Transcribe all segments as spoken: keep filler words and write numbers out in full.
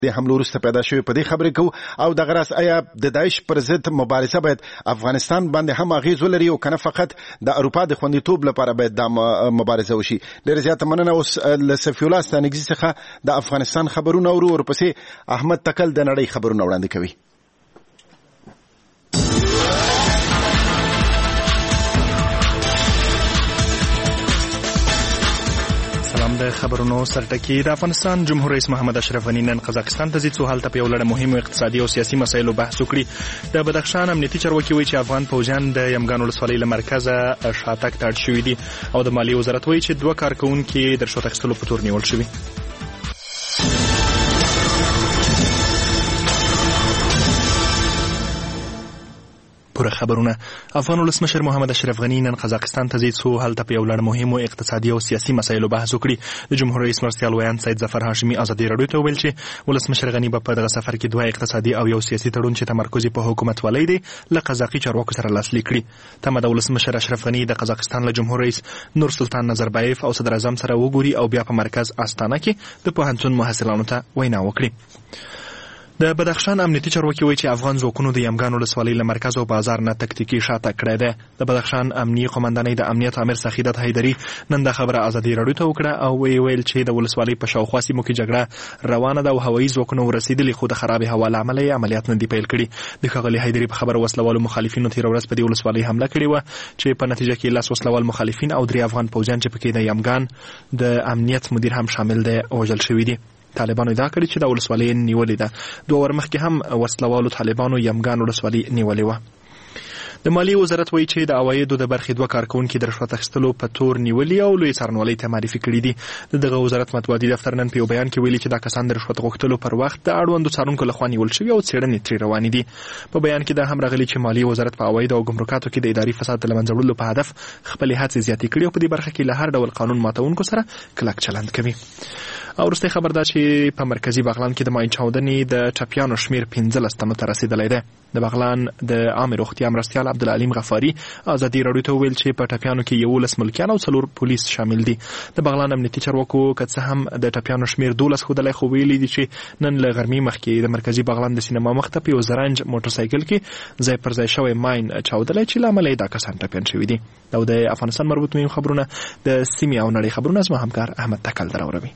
د حملو وروسته پیدا شوی په دې خبرې کوو او دغه راز آیا د داعش پر ضد مبارزه باید افغانستان باندې هم اغیز ولري او کنه فقط د اروپا د خوندیتوب لپاره باید د مبارزه وشي. ډېر زیاته مننه. اوس له صفي الله ستانکزي څخه د افغانستان خبرونه اورو، ورپسې احمد تکل د نړۍ خبرونه وړاندې کوي. د خبرونو سرټکی. د افغانستان جمهور رئیس محمد اشرف غني نن قزاقستان ته ځي څو هلته په یو لړ مهمو اقتصادي او سیاسي مسایلو بحث وکړي. د بدخشان امنیتي چارواکي وایي چې افغان پوځیان د یمګان ولسوالۍ له مرکزه شاتګ ته اړ شوي دي او د مالیې وزارت وایي چې دوه کارکوونکي د رشوت اخیستلو په تور نیول شوي. پوره خبرونه. افغان ولسمشر محمد اشرف غني نن قزاقستان ته ځي څو هلته په یو لړ مهمو اقتصادي او سیاسي مسایلو بحث وکړي. د جمهور رئیس مرستیال ویان سید ظفر هاشمي ازادي راډیو ته ویل چې ولسمشر غني به په دغه سفر کې دوه اقتصادي او یو سیاسي تړون چې تمرکز په حکومت ولای دی له قزاقي چارواکو سره لاسلیک کړي. تمه د ولسمشر اشرف غني د قزاقستان له جمهور رئیس نور سلطان نظربایف او صدر اعظم سره وګوري او بیا په مرکز استانه کې د پوهنتون محصلانو ته وینا وکړي. د بدخشان امنیتي چارواکي وایي چې افغان ځواکونو د یمګان ولسوالۍ له مرکز او بازار نه تکتیکي شاتګ کړی دی. د بدخشان امنیي قومندانۍ د امنیت امیر سخیدت حیدري نن دا خبره ازادي راډیو ته وکړه او وی ویل چې د ولسوالۍ په شاوخوا سیمو کې جګړه روانه ده او هوایي ځواکونه ورسېدلي خو د خرابې هوا له امله یې عملیات نه دي پیل کړي. د ښاغلي حیدري په خبره وسلوالو مخالفینو تېره ورځ په دې ولسوالۍ حمله کړې وه چې په نتیجه کې لس وسلوال مخالفین او درې افغان پوځیان چې پکې د یمګان د امنیت مدیر هم شامل دی وژل شوي دي. طالبانو ادعا کړې چې د ولسوالۍ نیولې ده. دوه ور مخکې هم وسلوالو طالبانو یمګان ولسوالۍ نیولې وه. د مالیې وزارت وایي چې د عوایدو د برخې دوه کارکوونکي د رشوت اخیستلو په تور نیولي او لوی څارنوالۍ ته معرفي کړي دي. د دغه وزارت مطبوعاتي دفتر نن په یو بیان کې ویلي چې دا کسان د رشوت غوښتلو پر وخت د اړوندو څارونکو لخوا نیول شوي او څېړنې ترې روانې دي. په بیان کې دا هم راغلي چې مالیې وزارت په عوایدو او ګمرکاتو کې د اداري فساد د له منځه وړلو په هدف خپلې هڅې زیاتې کړي او په دې برخه کې له هر ډول قانون ماتونکو سره کلک چلند کوي. او وروستی خبر دا چې په مرکزي بغلان کې د ماین چاودنې د ټپیانو شمیر پنځلس تنو ته رسېدلی دی. د بغلان د عامې روغتیا مرستیال عبدالعلیم غفاري ازادي راډیو ته وویل چې په ټپیانو کې یولس ملکیان او څلور پولیس شامل دي. د بغلان امنیتي چارواکو که څه هم د ټپیانو شمیر دولس ښودلی خو ویلي دي چې نن له غرمې مخکې د مرکزي بغلان د سینما مخ ته په یو زرنج موټرسایکل کې ځای پر ځای شوی ماین چاودلی چې له امله یې دا کسان ټپیان شوي دي. او د افغانستان مربوط مهم خبرونه د سیمې او نړۍ خبرونه زما همکار احمد تکل دراوروي.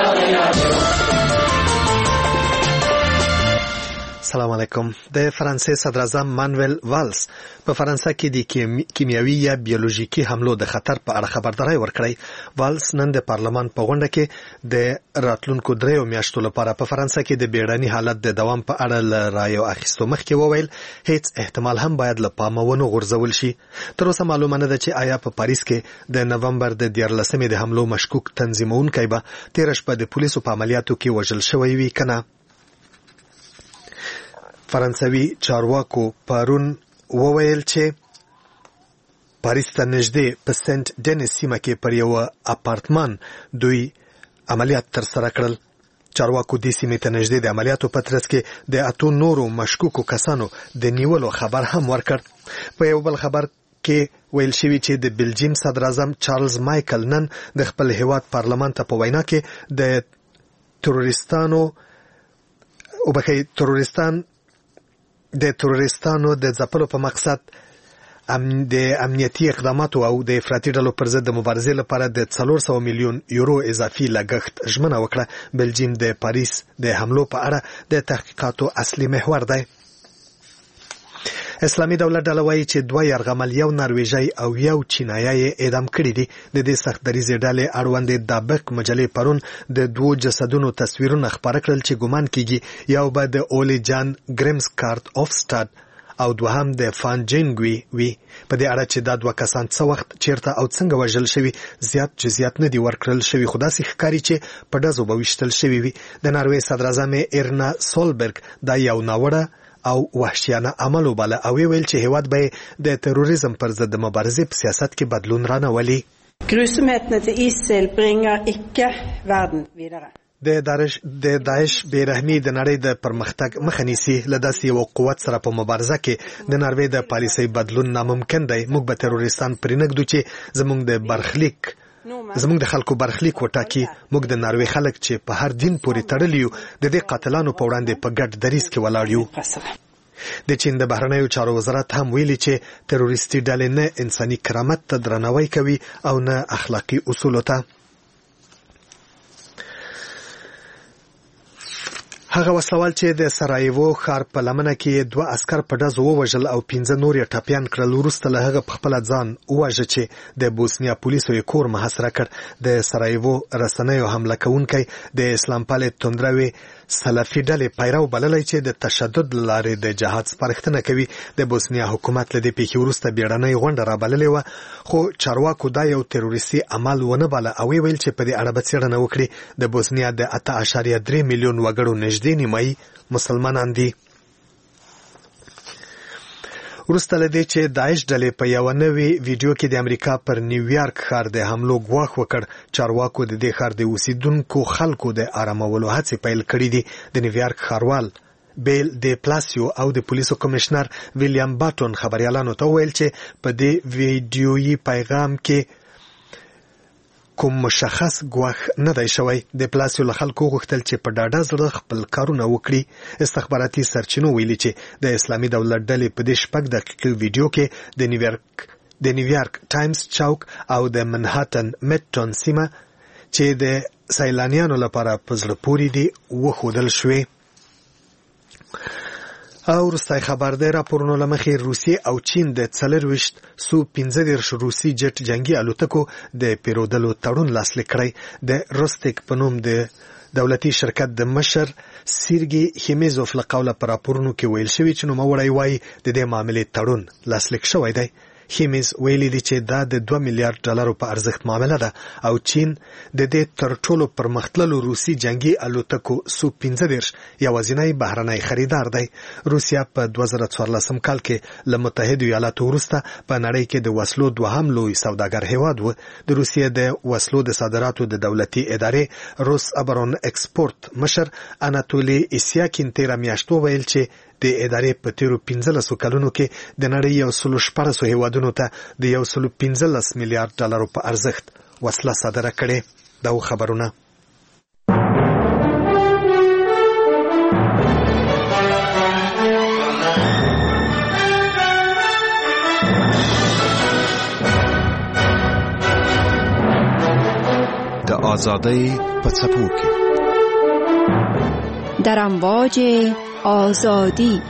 سلام علیکم. د فرانسې صدر اعظم مانویل والز په فرانسه کې د کیمیاوي یا بیولوژیکي حملو د خطر په اړه خبرداری ورکړی. والز نن د پارلمان په غونډه کې د راتلونکو دریو میاشتو لپاره په فرانسه کې د بیړني حالت د دوام په اړه له رایو اخیستو مخکې وویل هیڅ احتمال هم باید له پامه ونه غورځول شي. تر اوسه معلومه نه ده چې آیا په پاریس کې د نومبر د دیارلسمې د حملو مشکوک تنظیمونکی به تېره شپه د پولیسو په عملیاتو کې وژل شوی وي که نه. فرانسوي چارواکو پرون وویل چې پاریس ته نږدې په سنت ډینس سیمه کې پر یو اپارتمان دوی عملیات ترسره کړل. چارواکو دې سیمې ته نږدې د عملیاتو په ترڅ کې د اتو نورو مشکوکو کسانو د نیولو خبر هم ورکړ. په یو بل خبر کې ویل شوی چې د بلجیم صدر اعظم چارلز مایکل نن د خپل هیواد پارلمان ته په وینا کې د تروریستانو او بخې تروریستان د تروریستانو د ځپلو په مقصد ام د امنیتي اقداماتو او د افراطي ډلو پر ضد د مبارزې لپاره د څلور سوه میلیون یورو اضافي لګښت ژمنه وکړه. بلجیم د پاریس د حملو په اړه د تحقیقاتو اصلي محور دی. اسلامي دولت ډله وایي چې دوه یرغمل یو نرویژی او یو چینایي یې اعدام کړي دي. د دې سخت دریځې ډلې اړوند دابق مجلې پرون د دوو جسدونو تصویرونه خپاره کړل چې ګمان کیږي یو به د اولی جان ګریمسکارت اوفستاد او دوهم د فان جینګوي وي. په دې اړه چې دا دوه کسان څه وخت چیرته او څنګه وژل شوي زیات جزئیات نه دي ورکړل شوي خو داسې ښکاري چې په ډزو به ویشتل شوي وي. د ناروې صدر اعظم ایرنا سولبرګ دا یو ناوړه او وحشیانه عمل وباله او ویل چې هیواد به د تروریزم پر ضد مبارزې په سیاست کې بدلون رانولي. Grusomhetene til ISIL bringer ikke verden videre. د داعش د داعش بیرحمي د نړۍ د پرمختګ مخه نیسي. له داسې یو قوت سره په مبارزه کې د ناروې د پالیسۍ بدلون ناممکن دی. موږ به تروریستان پرې نږدو چې زموږ د برخلیک زموږ د خلکو برخلیک وټاکي. موږ د ناروې خلک چې په هر دین پورې تړلي یو د دې قاتلانو په وړاندې په ګډ دریځ کې ولاړ یو. د چین د بهرنیو چارو وزارت هم ویلي چې تروریستي ډلې نه انساني کرامت ته درناوی کوي او نه اخلاقي اصولو ته. هغه وسلوال چې د سرایوو ښار په لمنه کې دوه عسکر په ډزو ووژل او پنځه نور یې ټپیان کړل، وروسته له هغه په خپله ځان وواژه چې د بوسنیا پولیسو یې کور محاصره کړ. د سرایوو رسنیو حمله کوونکی د اسلام پالې توندروي سلفي ډلې پیرو بللی چې د تشدد له لارې د جهاد سپارښتنه کوي. د بوسنیا حکومت له دې پیښې وروسته بیړنۍ غونډه رابللې وه، خو چارواکو دا یو تروریستي عمل ونه باله او ویل چې په دې اړه به څېړنه وکړي. د بوسنیا د اته اعشاریه درې میلیون وګړو نږدې نیمایي مسلمانان دي. وروسته له دې چې داعش ډلې په یوه نوې ویډیو کې د امریکا پر نیویارک ښار د حملو ګواښ وکړ، چارواکو د دې ښار د اوسیدونکو خلکو د آرامولو هڅې پیل کړي دي. د نیویارک ښاروال بیل د پلاسیو او د پولیسو کمشنر ویلیام باټون خبریالانو ته وویل چې په دې ویډیویي پیغام کې کوم مشخص ګواښ نه دی شوی. د پلاسیو له خلکو غوښتل چې په ډاډه زړه خپل کارونه وکړي. استخباراتي سرچینو ویلي چې د اسلامي دولت ډلې په دې شپږ دقیقې ویډیو کې د نیویارک د نیویارک ټایمز چوک او د منهاتن میډټون سیمه چې د سیلانیانو لپاره په زړه پورې دي وښودل شوې. او وروستی خبر دی، راپورونو له مخې روسیې او چین د څلرویشت سو پنځه دېرش روسي جټ جنګي الوتکو د پیرودلو تړون لاسلیک کړی. د روستیک په نوم د دولتي شرکت د مشر سیرګي خیمیزوف له قوله په راپورونو کې ویل شوي چې نوموړی وایي د دې معاملې تړون لاسلیک شوی دی. خیمیز ویلي دي چې دا د دوه میلیارډ ډالرو په ارزښت معامله ده او چین د دې تر ټولو پرمختللو روسي جنګي الوتکو سو پنځه دېرش یوازینی بهرنی خریدار دی. روسیا په دوه زره څوارلسم کال کې له متحدو ایالاتو وروسته په نړۍ کې د وسلو دوهم لوی سوداګر هیواد و. د روسیې د وسلو د صادراتو د دولتي ادارې روس ابرون ایکسپورت مشر اناتولي اسیاکین تیره میاشت وویل چې د ادارې په تیرو پنځلسو کلونو کې د نړۍ یو سلو شپاړسو هیوادونو ته د یو سلو پنځلس میلیارډ ډالرو په ارزښت وسله صادره کړې. دا و خبرونه. د آزادۍ په څپو کې در امواج آزادی.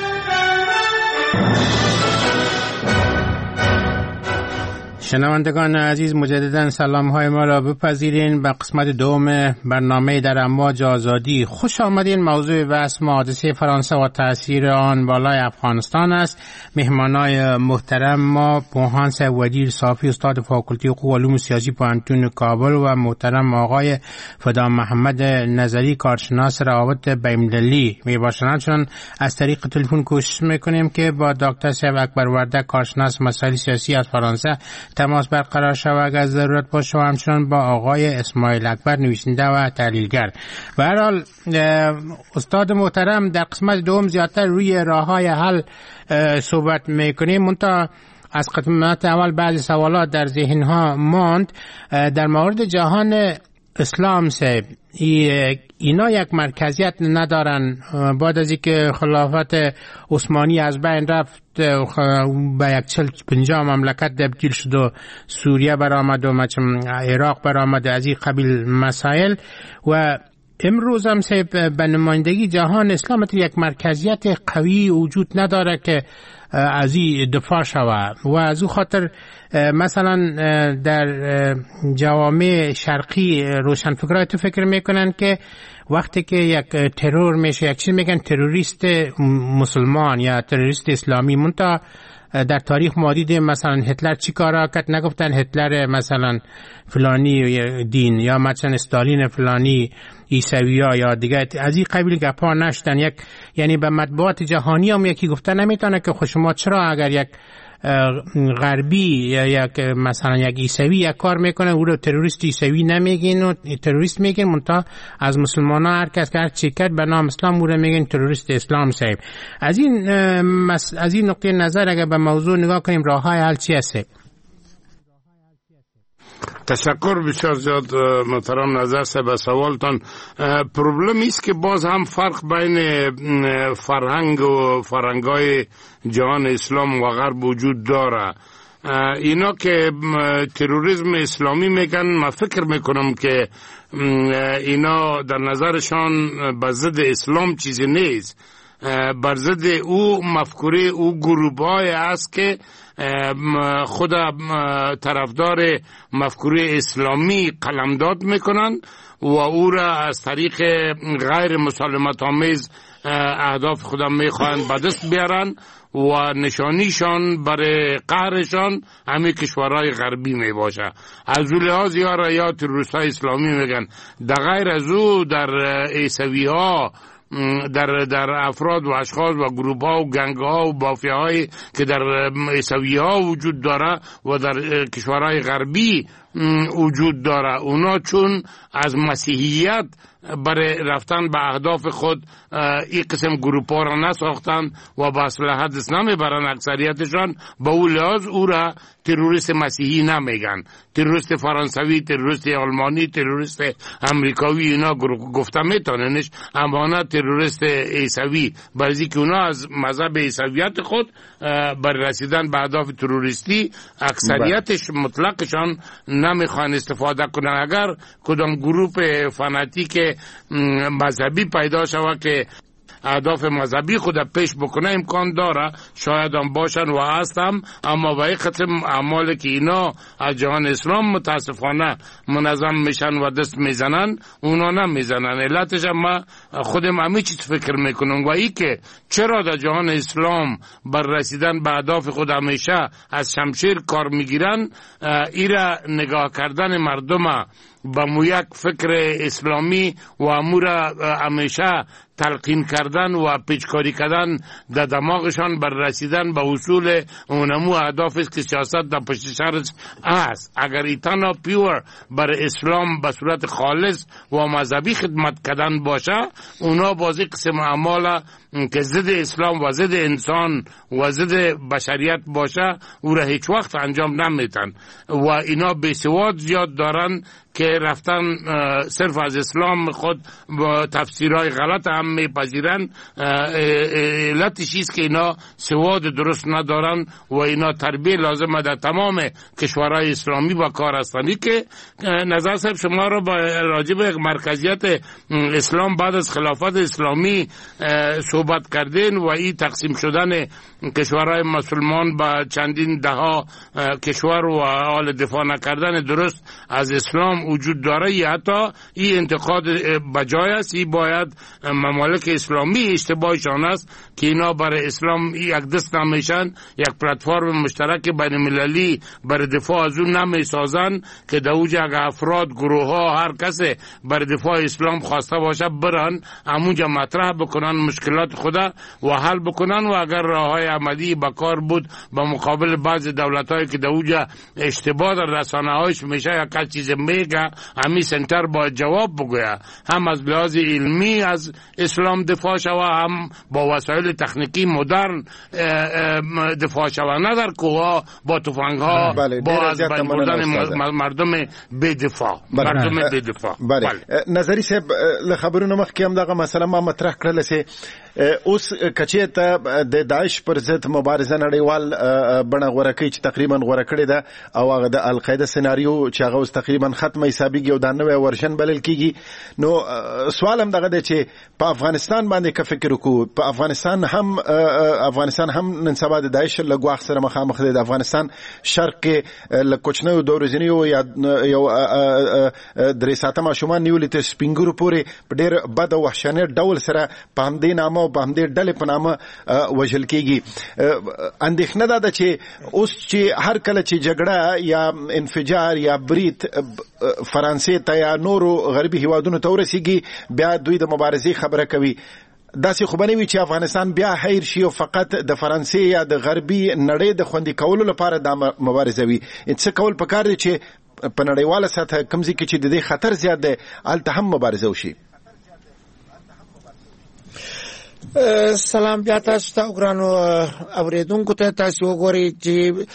شنوندگان عزیز، مجددا سلام های ما را بپذیرین. به قسمت دوم برنامه در امواج آزادی خوش آمدین. موضوع بحث حادثه فرانسه و تاثیر آن بالای افغانستان است. مهمانای محترم ما پوهان سعودی صافی، استاد فاکولته حقوق و علوم سیاسی پوهنتون کابل و محترم آقای فدا محمد نظری، کارشناس روابط بین‌المللی میباشند. چون از طریق تلفن کوشش میکنیم که با دکتر صاحب اکبر وردک، کارشناس مسائل سیاسی از فرانسه تماس برقرار شود اگر ضرورت باشه، و همچنان با آقای اسماعیل اکبر، نویسنده و تحلیلگر. به هر حال استاد محترم، در قسمت دوم زیادتر روی راه‌های حل صحبت میکنیم. منتها از قسمت اول بعضی سوالات در ذهنها ماند. در مورد جهان اسلام سے اینا یک مرکزیت ندارن. بعد از اینکه خلافت عثمانی از بین رفت، به یک چل پنجاه مملکت تبدیل شد و سوریه برآمد و عراق برآمد، از این قبیل مسائل. و امروز هم سه به نمایندگی جهان اسلام یک مرکزیت قوی وجود نداره که از این دفاع شود. و از او خاطر مثلا در جوامع شرقی روشنفکرای تو فکر میکنن که وقتی که یک ترور میشه، یک چیز میگن تروریست مسلمان یا تروریست اسلامی. منتها در تاریخ ما دیدیم مثلا هتلر چی کارا کرد؟ نگفتن هتلر مثلا فلانی دین یا مثلا استالین فلانی عیسویا یا دیگه از این قبیل گپا نشدن. یک یعنی به مطبوعات جهانی هم یکی گفته نمیتونه که خود شما چرا اگر یک غربی یا یک مثلا یک عیسوی یک کار میکنه او رو تروریست عیسوی نمیگین و تروریست میگین، منتها از مسلمان ها هر کس که هر چی کرد به نام اسلام او رو میگین تروریست اسلام صاحب. از این از این نقطه نظر اگر به موضوع نگاه کنیم، راه های حل چی هست؟ تشکر بسیار زیاد محترم نظر صاحب از سوالتان. پروبلم است که باز هم فرق بین فرهنگ و فرهنگای جهان اسلام و غرب وجود داره. اینا که تروریسم اسلامی میگن، من فکر میکنم که اینا در نظرشان به ضد اسلام چیزی نیست، بر ضد او مفکوره او گروه‌های است که خود طرفدار مفکوره اسلامی قلمداد میکنن و او را از طریق غیر مسالمت آمیز اهداف خودم میخواهند به دست بیارن و نشانیشان برای قهرشان همه کشورهای غربی می باشه. از اون لحاظ یا یا تروریست‌های اسلامی میگن. در غیر از او در عیسوی ها، در در افراد و اشخاص و گروه ها و گنگ ها و مافیا هایی که در عیسوی ها وجود داره و در کشورهای غربی وجود داره، اونا چون از مسیحیت برای رفتن به اهداف خود این قسم گروه ها را نساختن و با اسلحه دست نمیبرن، اکثریتشان به اون لحاظ او را تروریست مسیحی نمیگن. تروریست فرانسوی، تروریست آلمانی، تروریست امریکایی اینا گفته میتوننش، اما نه تروریست عیسوی، برای که اونا از مذهب عیسویت خود برای رسیدن به اهداف تروریستی اکثریتش مطلقشان نمیخوان استفاده کنن. اگر کدام گروه فناتیک مذهبی پیدا شود که اهداف مذهبی خود پیش بکنه، امکان داره شاید هم باشن و هستم، اما به این قسم اعمال که اینا از جهان اسلام متاسفانه منظم میشن و دست میزنن، اونا نمیزنن. علتش ما خودم همین چیز فکر میکنم و ای که چرا در جهان اسلام بر رسیدن به اهداف خود همیشه از شمشیر کار میگیرن، ایره نگاه کردن مردم با مو یک فکر اسلامی و امور همیشه تلقین کردن و پیچکاری کردن در دماغشان بر رسیدن به اصول اونمو اهداف است که سیاست در پشت سرش است. اگر ایتانا پیور بر اسلام به صورت خالص و مذهبی خدمت کردن باشه، اونا بازی قسم اعمال که ضد اسلام و ضد انسان و ضد بشریت باشه او را هیچ وقت انجام نمیتن و اینا بیسواد زیاد دارن که رفتن صرف از اسلام خود با تفسیرهای غلط هم میپذیرن. علتش است که اینا سواد درست ندارن و اینا تربیه لازمه در تمام کشورهای اسلامی با کار هستند. که نظر صاحب شما را با راجع به مرکزیت اسلام بعد از خلافت اسلامی صحبت کردین و این تقسیم شدن کشورهای مسلمان با چندین دهها کشور و حال دفاع نکردن درست از اسلام وجود داره، یا حتی این انتقاد بجای است. این باید ممالک اسلامی اشتباهشان است که اینا برای اسلام یک دست نمیشن، یک پلتفرم مشترک بین المللی برای دفاع از اون نمیسازن که در اوج اگر افراد، گروه ها، هر کسی برای دفاع اسلام خواسته باشه برن همونجا مطرح بکنن مشکلات خدا و حل بکنن و اگر راه های عملی بکار بود با مقابل بعض دولت هایی که در اوج اشتباه در رسانه هایش میشه یک چیز میگه، همین سنتر باید جواب بگویه، هم از لحاظ علمی از اسلام دفاع شوه، هم با وسایل تکنیکی مدرن دفاع شوه، نه در کوها با تفنگ ها با از بین بردن مردم بی دفاع مردم بی دفاع. بله نظری صاحب له خبرونو مخکې هم دغه مسله ما مطرح کړل سي اوس کچې ته د داعش پر ضد مبارزه نړیوال بڼه غوړه کوي چې تقریبا غوړه کړې ده او هغه د القاعده سناریو چې هغه اوس تقریبا ختمه حسابيږي او د نوې ورشن بلل کیږي. نو سوال هم دغه دی چې په افغانستان باندې که فکر وکړو، په افغانستان هم افغانستان هم نن سبا د داعش له ګواښ سره مخامخ دی. د افغانستان شرق کې له کوچنیو د ورځنیو یا یو درې ساعته ماشومان نیولې تر سپینګورو پورې په ډېر بد او وحشیانه ډول سره په همدې نامه او په همدې ډلې په نامه وژل کېږي. اندېښنه دا ده چې اوس چې هر کله چې جګړه یا انفجار یا برید فرانسې ته یا نورو غربي هیوادونو ته ورسېږي، بیا دوی د مبارزې خبره کوي. داسې خو به نه وي چې افغانستان بیا حیر شي او فقط د فرانسې یا د غربي نړۍ د خوندي کولو لپاره دا مبارزه وي. څه کول پکار دی چې په نړیواله سطح کوم ځای کې چې د دې خطر زیات دی هلته هم مبارزه وشي؟ سلام بیا تاسو ته ګرانو اوریدونکو ته. تاسو وګورئ چې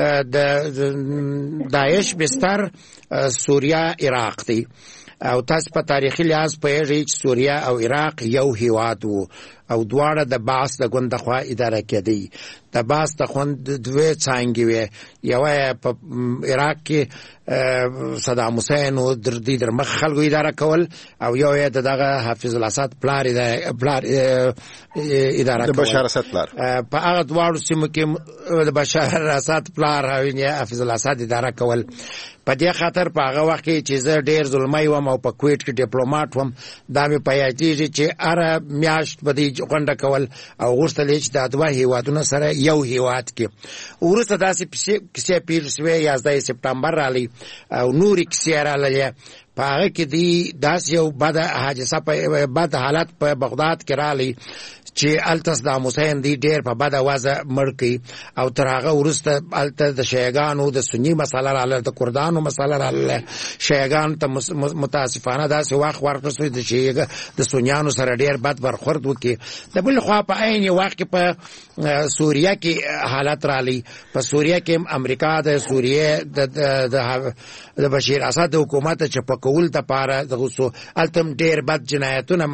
د داعش بستر سوریه عراق دی او تاسو په تاریخي لحاظ پوهیږئ چې سوریه او عراق یو هیواد وو او دواړه د بعث د ګوند خوا اداره کېدی. د بعث د خوند دوه څانګې وې، یوه په عراق کې صدام حسین او در دې در مخ خلکو اداره کول او یو یې دغه حافظ الاسد پلار پلار اداره کول، د بشار اسد پلار. په هغه دواړو سیمو کې د بشار اسد پلار او حافظ الاسد اداره کول. په دې خاطر په هغه وخت کې چې زه ډېر ظلمي وم او په کویټ کې ډیپلوماټ وم، دا مې په یادېږي چې هره میاشت به دې غونډه کول او غوښتل یې چې دا دوه هیوادونه سره یو هیواد کې. وروسته داسې کیسې پیل شوې، یازده سپټمبر راغلی او نورې کیسې راغلې. په هغه کې دی داسې یو بده حادثه په بد حالت په بغداد کې راغلی چې هلته صدام حسین دی ډېر په بده وضع مړ کړي او تر هغه وروسته هلته د شیعګانو د سني مسله راغله، د کردانو مسله راغله. شیعګانو ته متاسفانه داسې وخت ورکړل شوی د شیعه د سنیانو سره ډېر بد برخورد وکړي. د بل خوا په عین وخت کې په سوریه کې حالت راغلی. په سوریه کې امریکا د سوریه د بشیر اسد د حکومت چپکول دپاره دغه هلته هم ډېر بد جنایتونه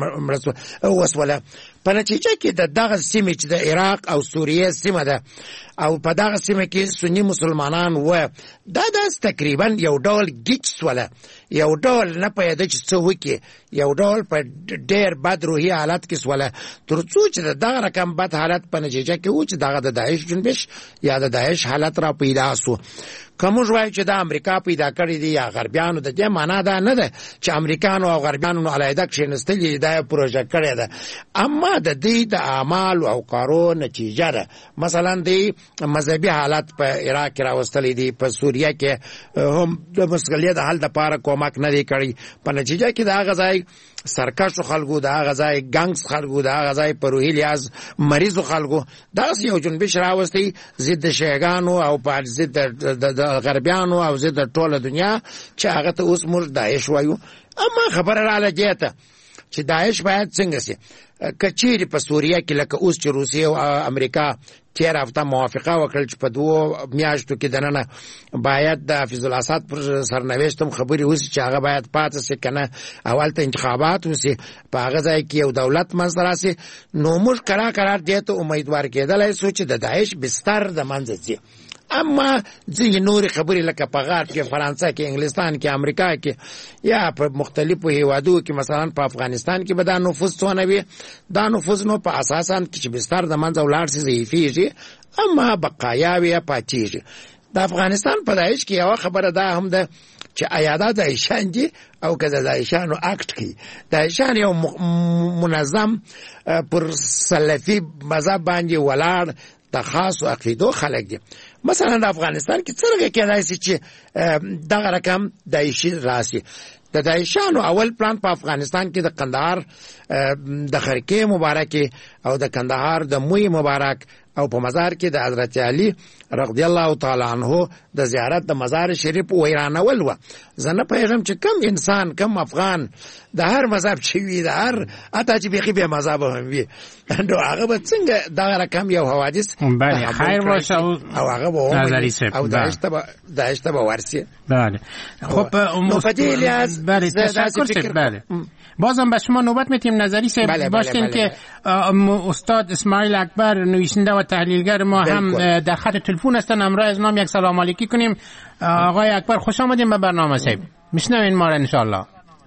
وسوله. په نتیجه کې د دغه سیمې چې د عراق او سوریه سیمه ده او په دغه سیمه کې سني مسلمانان و، دا داس تقریبا یو ډول گیچ سوله، یو ډول نه پوهېده چې څه وکړي، یو ډول په ډېر بد روحي حالت کې سوله، تر څو چې د دغه رقم بد حالت په نتیجه کې و چې دغه د داعش جنبش یا د داعش حالت را پیدا سو. که موږ وایو چې د امریکا پیدا کړی دی یا غربیانو، د دې معنا دا نه ده چې امریکانو او غربیانو علیحده کښېنستلي دا پروژه کړې ده، اما د دې د اعمالو او کارو نتیجه ده. مثلا د مذهبي حالت په عراق کې راوستلی دی، په سوریه کې هم د مسؤلیت حل دپاره کومک نه دی کړی. په نتیجه کې د هغه ځای سرکشو خلکو، د هغه ځای ګنګس خلکو، د هغه ځای په روحي لحاظ مریضو خلکو داسې یو جنبش راوستی ضد شیعګانو او په ضد د غربیانو او ضد ټوله دنیا چې هغه ته اوس موږ داعش وایو. اما خبره راغله دې ته چې داعش باید څنګه سي. که چیرې په سوریه کې لکه اوس چې روسیه او امریکا تېره هفته موافقه وکړل چې په دوو میاشتو کې دننه باید د حافظ الاسد پر سرنوشت هم خبرې وسي چې هغه باید پاتې سي که نه، او هلته انتخابات وسي، په هغه ځای کې یو دولت منځته راسي، نو موږ کرار کرار دې ته امیدوار کېدلی سو چې د داعش بستر د منځه ځي. اما ځینې نورې خبرې لکه په غرب کې، فرانسه کې، انګلستان کې، امریکا کې یا په مختلفو هیوادو کې، مثلا په افغانستان کې به دا نفوذ څونه وي، دا نفوذ نو په اساساً کې چې بستر د منځه ولاړ سي ضعیفېږي، اما بقایاوې یا پاتېږي. د افغانستان په داعش کې یوه خبره دا هم ده چې ایادا داعشان دي او که د داعشانو اکټ کوي. داعشان یو منظم پر سلفي مذهب باندې ولاړ د خاصو عقیدو خلک دي. مثلا د افغانستان کې څرنګه کېدای شي چې دغه رقم داعشي راسي. د داعشانو اول پلان په افغانستان کې د قندهار د خرکې مبارکې او د کندهار د موی مبارک او په مزار کې د حضرت علي رضی الله تعالی عنه د زیارت د مزار شریف ویرانول و. زه نه پوهېږم چې کم انسان، کم افغان د هر مذهب چې وي، د هر حتی چې بیخي بې مذهبه هم وي، نو هغه به څنګه دغه رقم یو حوادث خیر باشه او هغه به او داعش ته به ورسي. بله خب نو په دې لحاظ بله تشکر. بله بازم به شما نوبت میتیم نظری صاحب بله باشین بله بله. که استاد اسماعیل اکبر نویسنده و تحلیلگر ما بلکل. هم در خط تلفن هستن، همراه از ما یک سلام علیکی کنیم. آقای اکبر خوش آمدیم به برنامه صاحب، میشنوین ما را انشالله.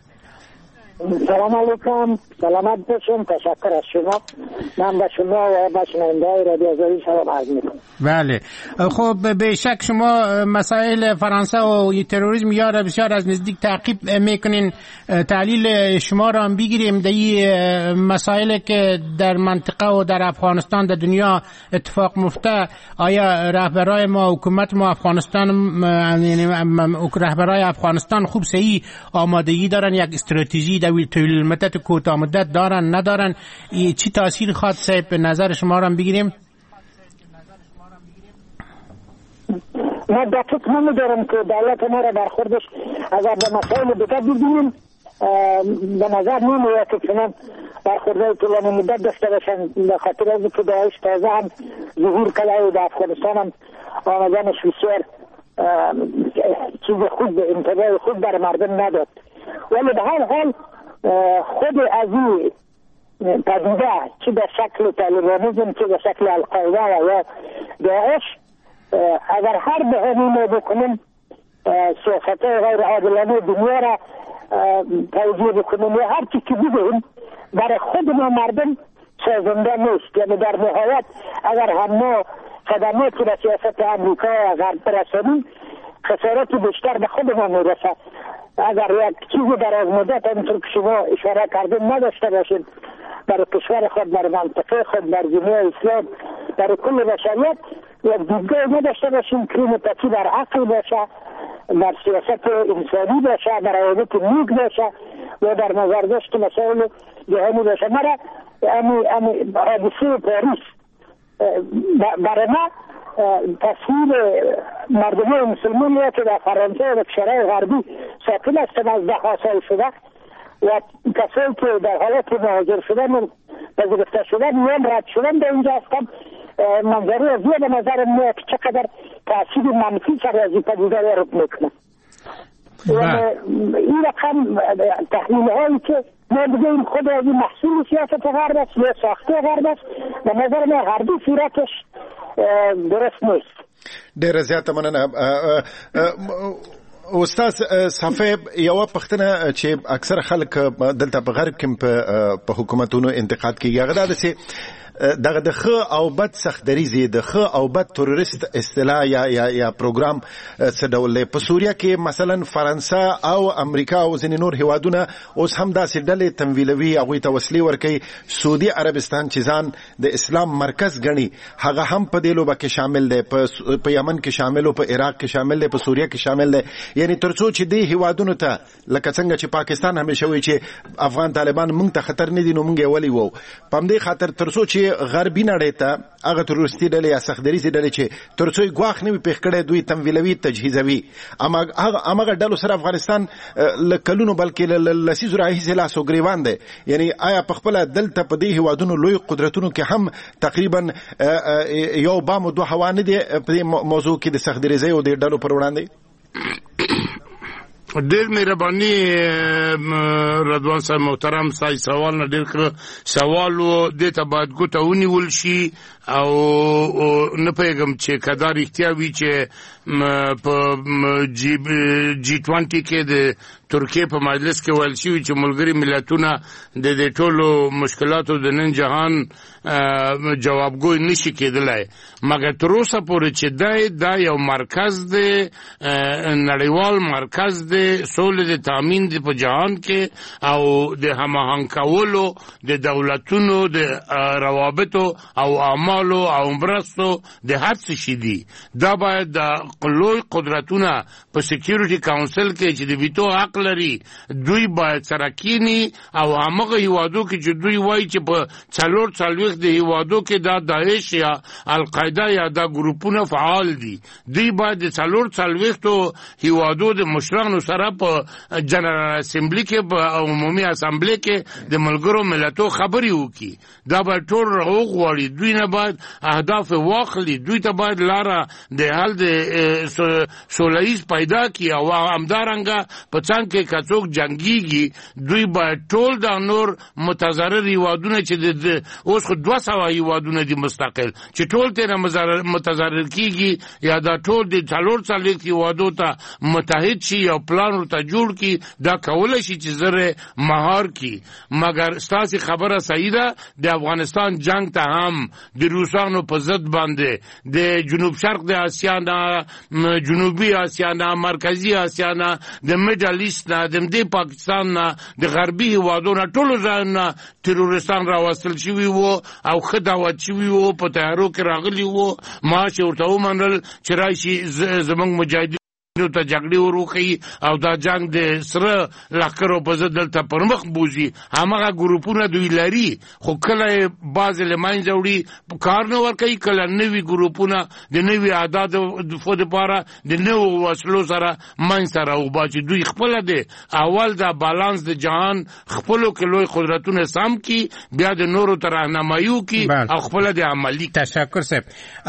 سلام علیکم، سلامت باشین، تشکر از شما. من به شما و به شنونده‌های رادیو آزادی سلام عرض میکنم. بله خب به شک شما مسائل فرانسه و تروریسم یا را بسیار از نزدیک تعقیب میکنین. تحلیل شما را هم بگیریم در این مسائل که در منطقه و در افغانستان در دنیا اتفاق مفته. آیا رهبرای ما، حکومت ما افغانستان، رهبرای افغانستان خوب صحیح آمادگی دارن، یک استراتژی در طول مدت کوتاه مدت دارن ندارن؟ چی تاثیر خواهد صاحب به نظر شما را بگیریم؟ ما دقیق نمیدارم که دولت ما را برخوردش اگر به مسائل دیگر ببینیم به نظر نمیاد که چنان برخوردهای طولانی مدت داشته باشن، به خاطر از که داعش تازه هم ظهور کرده و در افغانستان هم آمدنش بسیار چیز خوب، انتباه خوب در مردم نداد. ولی به هر حال خود از این پدیده چه به شکل طالبانیزم چه به شکل القاعده و یا داعش، اگر هر بهانه‌ای بکنیم سیاست‌های غیر عادلانه دنیا را توجیه بکنیم یا هر چی که بگوییم برای خود ما مردم سازنده نیست. یعنی در نهایت اگر هم ما خدماتی را سیاست امریکا و غرب برسانیم خسارت بیشتر به خود ما میرسه. اگر یک چیزی در از مدت همونطور که شما اشاره کردیم نداشته باشیم برای کشور خود، برای منطقه خود، برای جمعه اسلام، برای کل بشریت یک دیدگاه نداشته باشیم که متکی در عقل باشه، در سیاست انسانی باشه، در عادت نیک باشه و در نظرداشت مسائل جهانی باشه. مرا امی حادثه پاریس برای ما تصویر مردم مسلمان که در فرانسه و کشورهای غربی ساکن هستند از ده ها سال شده و کسایی که در حالت مهاجر شدن و پذیرفته شدن میان رد شدن به اینجا هستند. منظره از به نظر میاد که چقدر تاثیر منفی سر از این پدیده وارد میکنه. این رقم تحلیل هایی که ما بگیم خود از این محصول سیاست غرب است یا ساخته غرب است، به نظر ما هر دو صورتش درست نیست. ډېره زیاته مننه. استاد صفه یو پښتنه چې اکثر خلک دلته په غرب کې په حکومتونو انتقاد کوي، هغه دا چې دغه د ښه او بد سختدریزې د ښه او بد تروریست اصطلاح یا یا یا پروګرام څه ډول دی. په سوریه کې مثلا فرانسه او امریکا او ځینې نور هیوادونه اوس هم داسې ډلې تمویلوي، هغوی ته وسلې ورکوي. سعودي عربستان چې ځان د اسلام مرکز ګڼي هغه هم په دې لوبه کې شامل دی، په یمن کې شامل و، په عراق کې شامل دی، په سوریه کې شامل دی. یعنی تر څو چې دې هیوادونو ته لکه څنګه چې پاکستان همیشه وایي چې افغان طالبان موږ ته خطر نه دي نو موږ یې ولې وو، په همدې خاطر تر څو چې غربي نړۍ ته هغه تروریستي ډلې یا سختدریزې ډلې چې تر څو یې ګواښ نه وي پېښ کړی دوی تمویلوي، تجهیزوي. هماغه ډلو سره افغانستان له کلونو بلکې له لسیزو راهیسې لاس و ګرېوان دی. یعنی آیا پخپله دلته په دې هیوادونو لوی قدرتونو کې هم تقریبا یو بام و دوه هوا نه دی په دې موضوع کې د سختدریزۍ او دې ډلو پر وړاندې؟ ډیر مهرباني رضوان صاحب محترم، سای سوال نه ډیر ښه سوال و، دې ته باید ګوته ونیول شي او نه پوهېږم چې که دا رښتیا وي چې په جی جی ټوینټي کې د ترکیې په مجلس کې ویل شوي چې ملګري ملتونه د دې ټولو مشکلاتو د نن جهان جوابګوی نشي کېدلی، مګر تر اوسه پورې چې دی دا یو مرکز دی، نړیوال مرکز دی، سولې د تامین دی په جهان کې او د هماهنګ کولو د دولتونو د روابطو او اعمالو او مرستو د هر څه شي دي. دا باید د لوی قدرتونه په سکیورټي کاونسل کې چې د ویتو حق لري دوی باید سره کینی او همغه هیوادو کې چې دوی وایي چې په څلور څلوېښت د هیوادو کې دا داعش یا القاعده یا دا ګروپونه فعال دي، دوی باید د څلور څلوېښتو هیوادو د مشرانو سره په جنرال اسمبلی کې په عمومي اسمبلی کې د ملګرو ملتونو خبرې وکړي. دا باید ټول راوغواړي، دوی نه باید اهداف واخلي، دوی ته باید لاره د حل د سولهییز پیدا کړي او همدارنګه په څنګ کې که څوک جنګیږي دوی باید ټول د نور متضرر هیوادونه چې د اوس خو دوه سوه هیوادونه دي مستقل چې ټول ترې متضرر کیږي یا دا ټول د څلور څلوېښت هیوادو ته متحد شي او پلان ورته جوړ کړي، دا کولی شي چې زر مهار کړي. مګر ستاسې خبره صحیح ده، د افغانستان جنگ ته هم د روسانو په ضد باندې د جنوب شرق د اسیا نه، جنوبي اسیا نه، مرکزي اسیا نه، د میډل ایست نه، د دې پاکستان نه، د غربي هیوادو نه، ټولو ځایونو نه تروریستان راوستل شوي وو او ښه دعوت شوي وو، په تیارو کې راغلي وو، معاش یې ورته ومنل چې راشي زموږ مجاهدین نو ته جګړې وروخی او دا جنگ د سره لخرو په ضد دلته پرمخ بوزي همغه ګروپونه دوی لري خو کله باز لمنځه وړي کار نه ورکوي کله نوي ګروپونه د نوي عادت د لپاره د نوو وسلو سره منځ سره وباسي دوی خپل د اول د بالانس د جهان خپلو کې لوی قدرتونه سم کی بیا د نورو تر راهنمایي کی او خپل د عملی. تشکر صاحب.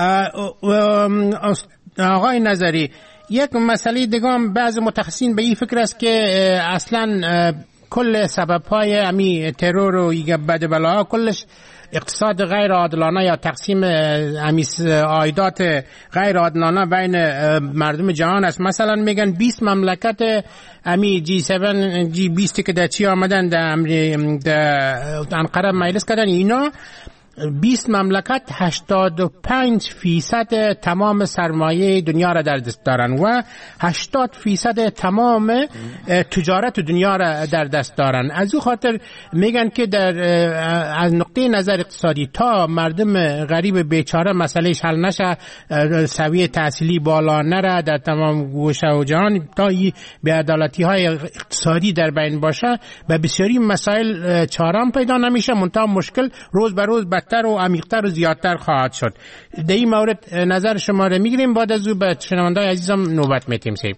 آقای نظری یک مسئله دیگه هم بعض متخصصین به این فکر است که اصلا کل سبب‌های امی ترور و بد بلاها کلش اقتصاد غیر عادلانه یا تقسیم امی عایدات غیر عادلانه بین مردم جهان است. مثلا میگن بیست مملکت امی جی هفت جی بیست که در چی آمدن در انقره مجلس کردن اینا بیست مملکت هشتاد و پنج فیصد تمام سرمایه دنیا را در دست دارن و هشتاد فیصد تمام تجارت دنیا را در دست دارن. از او خاطر میگن که در از نقطه نظر اقتصادی تا مردم غریب بیچاره مسئلهش حل نشه، سویه تحصیلی بالا نره در تمام گوشه و جهان، تا این بی‌عدالتی های اقتصادی در بین باشه، به بسیاری مسائل چاره پیدا نمیشه، منتها مشکل روز به روز تر و عمیق‌تر و زیادتر خواهد شد. در این مورد نظر شما را میگیریم، بعد از او به شنونده‌های عزیزم نوبت میتیم. سیب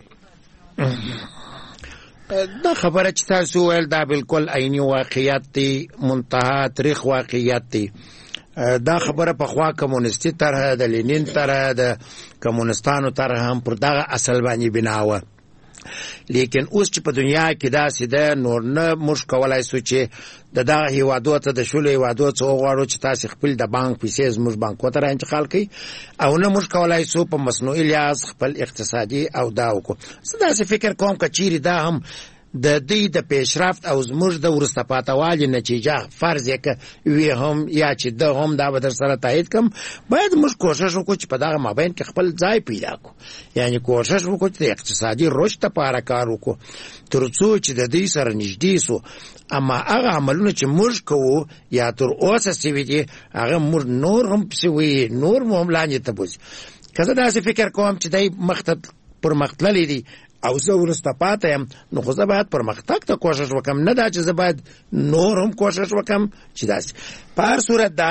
دا خبره چې تاسو ویل دا بالکل عیني واقعیت دی، منتها تاریخ واقعیت دی. دا خبره په خوا کمونیستي طرح د لینین طرح د کمونستانو طرح هم پر دغه اصل باندې بناوه، لیکن اوس چې په دنیا کې دا سیده نور نه موږ کولای سو چې د دغه هیوادو ته د شولو هیوادو څخه وغواړو چې تاسو خپل د بانک پیسې زموږ بانکو ته انتقال کړئ، او نه موږ کولای سو په مصنوعي لحاظ خپل اقتصادي او دا وکړو. زه داسې فکر کوم که چیرې دا هم د دې د پیشرفت او زموږ د وروسته پاتې والي نتیجه فرض یې که وي هم یا چې ده هم دا به در سره تایید کړم، باید موږ کوشش وکړو چې په دغه مابین کې خپل ځای پیدا کړو، یعنې کوشش وکړو چې د اقتصادي رشد لپاره کار وکړو تر څو چې د دې سره نږدې سو. اما هغه عملونه چې موږ کوو یا تر اوسه سوي دي هغه موږ نور هم پسې وي، نور مو هم لاندې ته بوځي. که زه داسې فکر کوم چې دی مخته پرمخ تللی دي او زه وروسته پاتې یم، نو خو زه باید پرمختګ ته کوشش وکړم، نه دا چې زه باید نور هم کوشش وکړم چې داسې. په هر صورت دا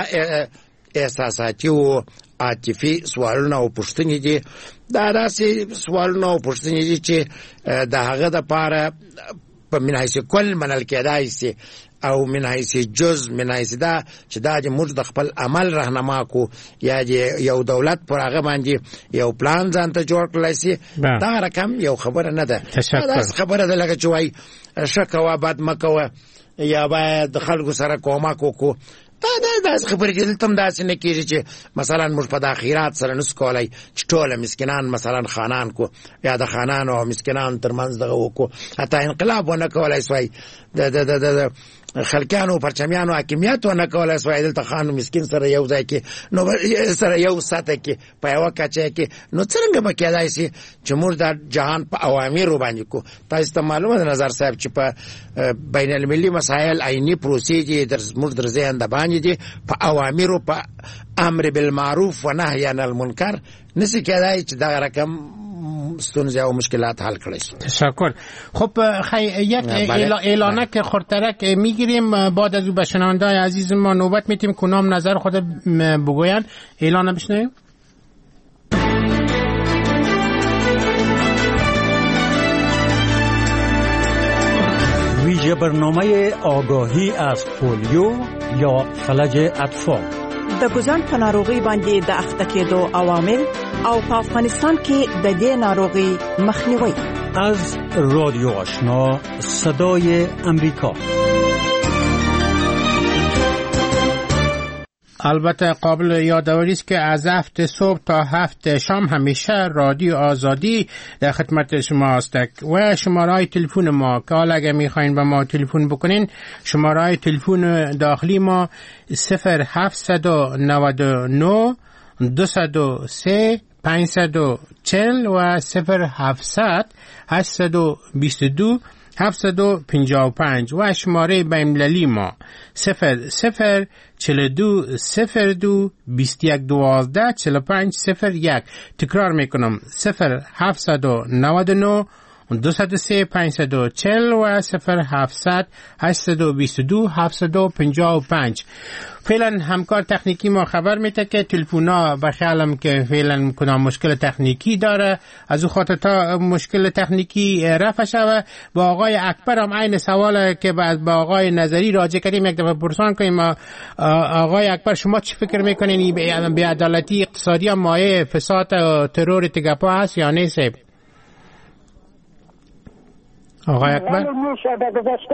احساساتي و عاطفي سوالونه او پوښتنې دي، دا داسې سوالونه او پوښتنې دي چې د هغه دپاره په من حیث کل منل کېدای سي او من حیث جز من حیث دا چې دا د موږ د خپل عمل رهنما کو یا د یو دولت پر هغه باندې یو پلان ځان ته جوړ کړی سي، دا رقم یو خبره نه ده. دا خبره ده لکه چې وایي ښه کوه بد مه کوه یا باید د خلکو سره کومک وکړو. دا دا داسې خبرې دي. دلته هم داسې نه کېږي چې مثلا موږ په د خیرات سره نسو کولی چې ټوله مسکینان مثلا خانان کو یا د خانانو او مسکینانو ترمنځ دغه وکړو، حتی انقلاب ونه کولی سوای، د د د خلکیانو پرچمیانو حاکمیت ونه کولی سوای دلته خان مسکین سره یو ځای کې نو سره یو سطح کې په یوه کچه کې، نو څرنګه به کېدای سي چې موږ د جهان په اوامرو باندې کو. تاسو ته معلومه ده نظر صاحب چې په بین المللي مسایل عیني پروسې دي زموږ در ذهن د باندې دي، په اوامرو په امر بالمعروف و نهی عن المنکر نسی کېدای چې دغه رقم ستونزه او مشکلات حل کړي. تشکر. خب یک اعلانک خورترک میگیریم، بعد از او به شنونده‌های عزیز ما نوبت میتیم کنام نظر خود بگوین. اعلان بشنویم. ویژه برنامه آگاهی از پولیو یا فلج اطفال. د ګوزن په ناروغي باندې د اخته کېدو عوامل او په افغانستان کې د دې ناروغي مخنیوي. از رادیو آشنا صدای امریکا. البته قابل یادآوری است که از هفت صبح تا هفت شام همیشه رادیو آزادی در خدمت شما است و شماره تلفن ما که حالا اگر میخواین به ما تلفن بکنین، شماره تلفن داخلی ما صفر هفتصد و نود و نه دویست و سه پانصد و چهل و صفر هفتصد هشتصد و بیست و دو هفتصد و پنجاه و پنج و شماره بین‌المللی ما صفر صفر چهل و دو صفر دو بیست و یک دوازده چهل و پنج صفر یک. تکرار میکنم صفر هفتصد و نود و نه دویست و سه پانصد و چهل و صفر هفتصد هشتصد و بیست و دو هفتصد و پنجاه و پنج. فعلا همکار تکنیکی ما خبر میده که تلفونا بخیالم که فعلا کدام مشکل تکنیکی داره، از او خاطر تا مشکل تکنیکی رفع شوه. با آقای اکبر هم عین سوال که بعد با آقای نظری راجع کردیم یک دفعه پرسان کنیم. آقای اکبر شما چی فکر میکنین بی‌عدالتی اقتصادی هم مایه فساد و ترور تگپا هست یا نیست؟ آقای اکبر میشه به گذشته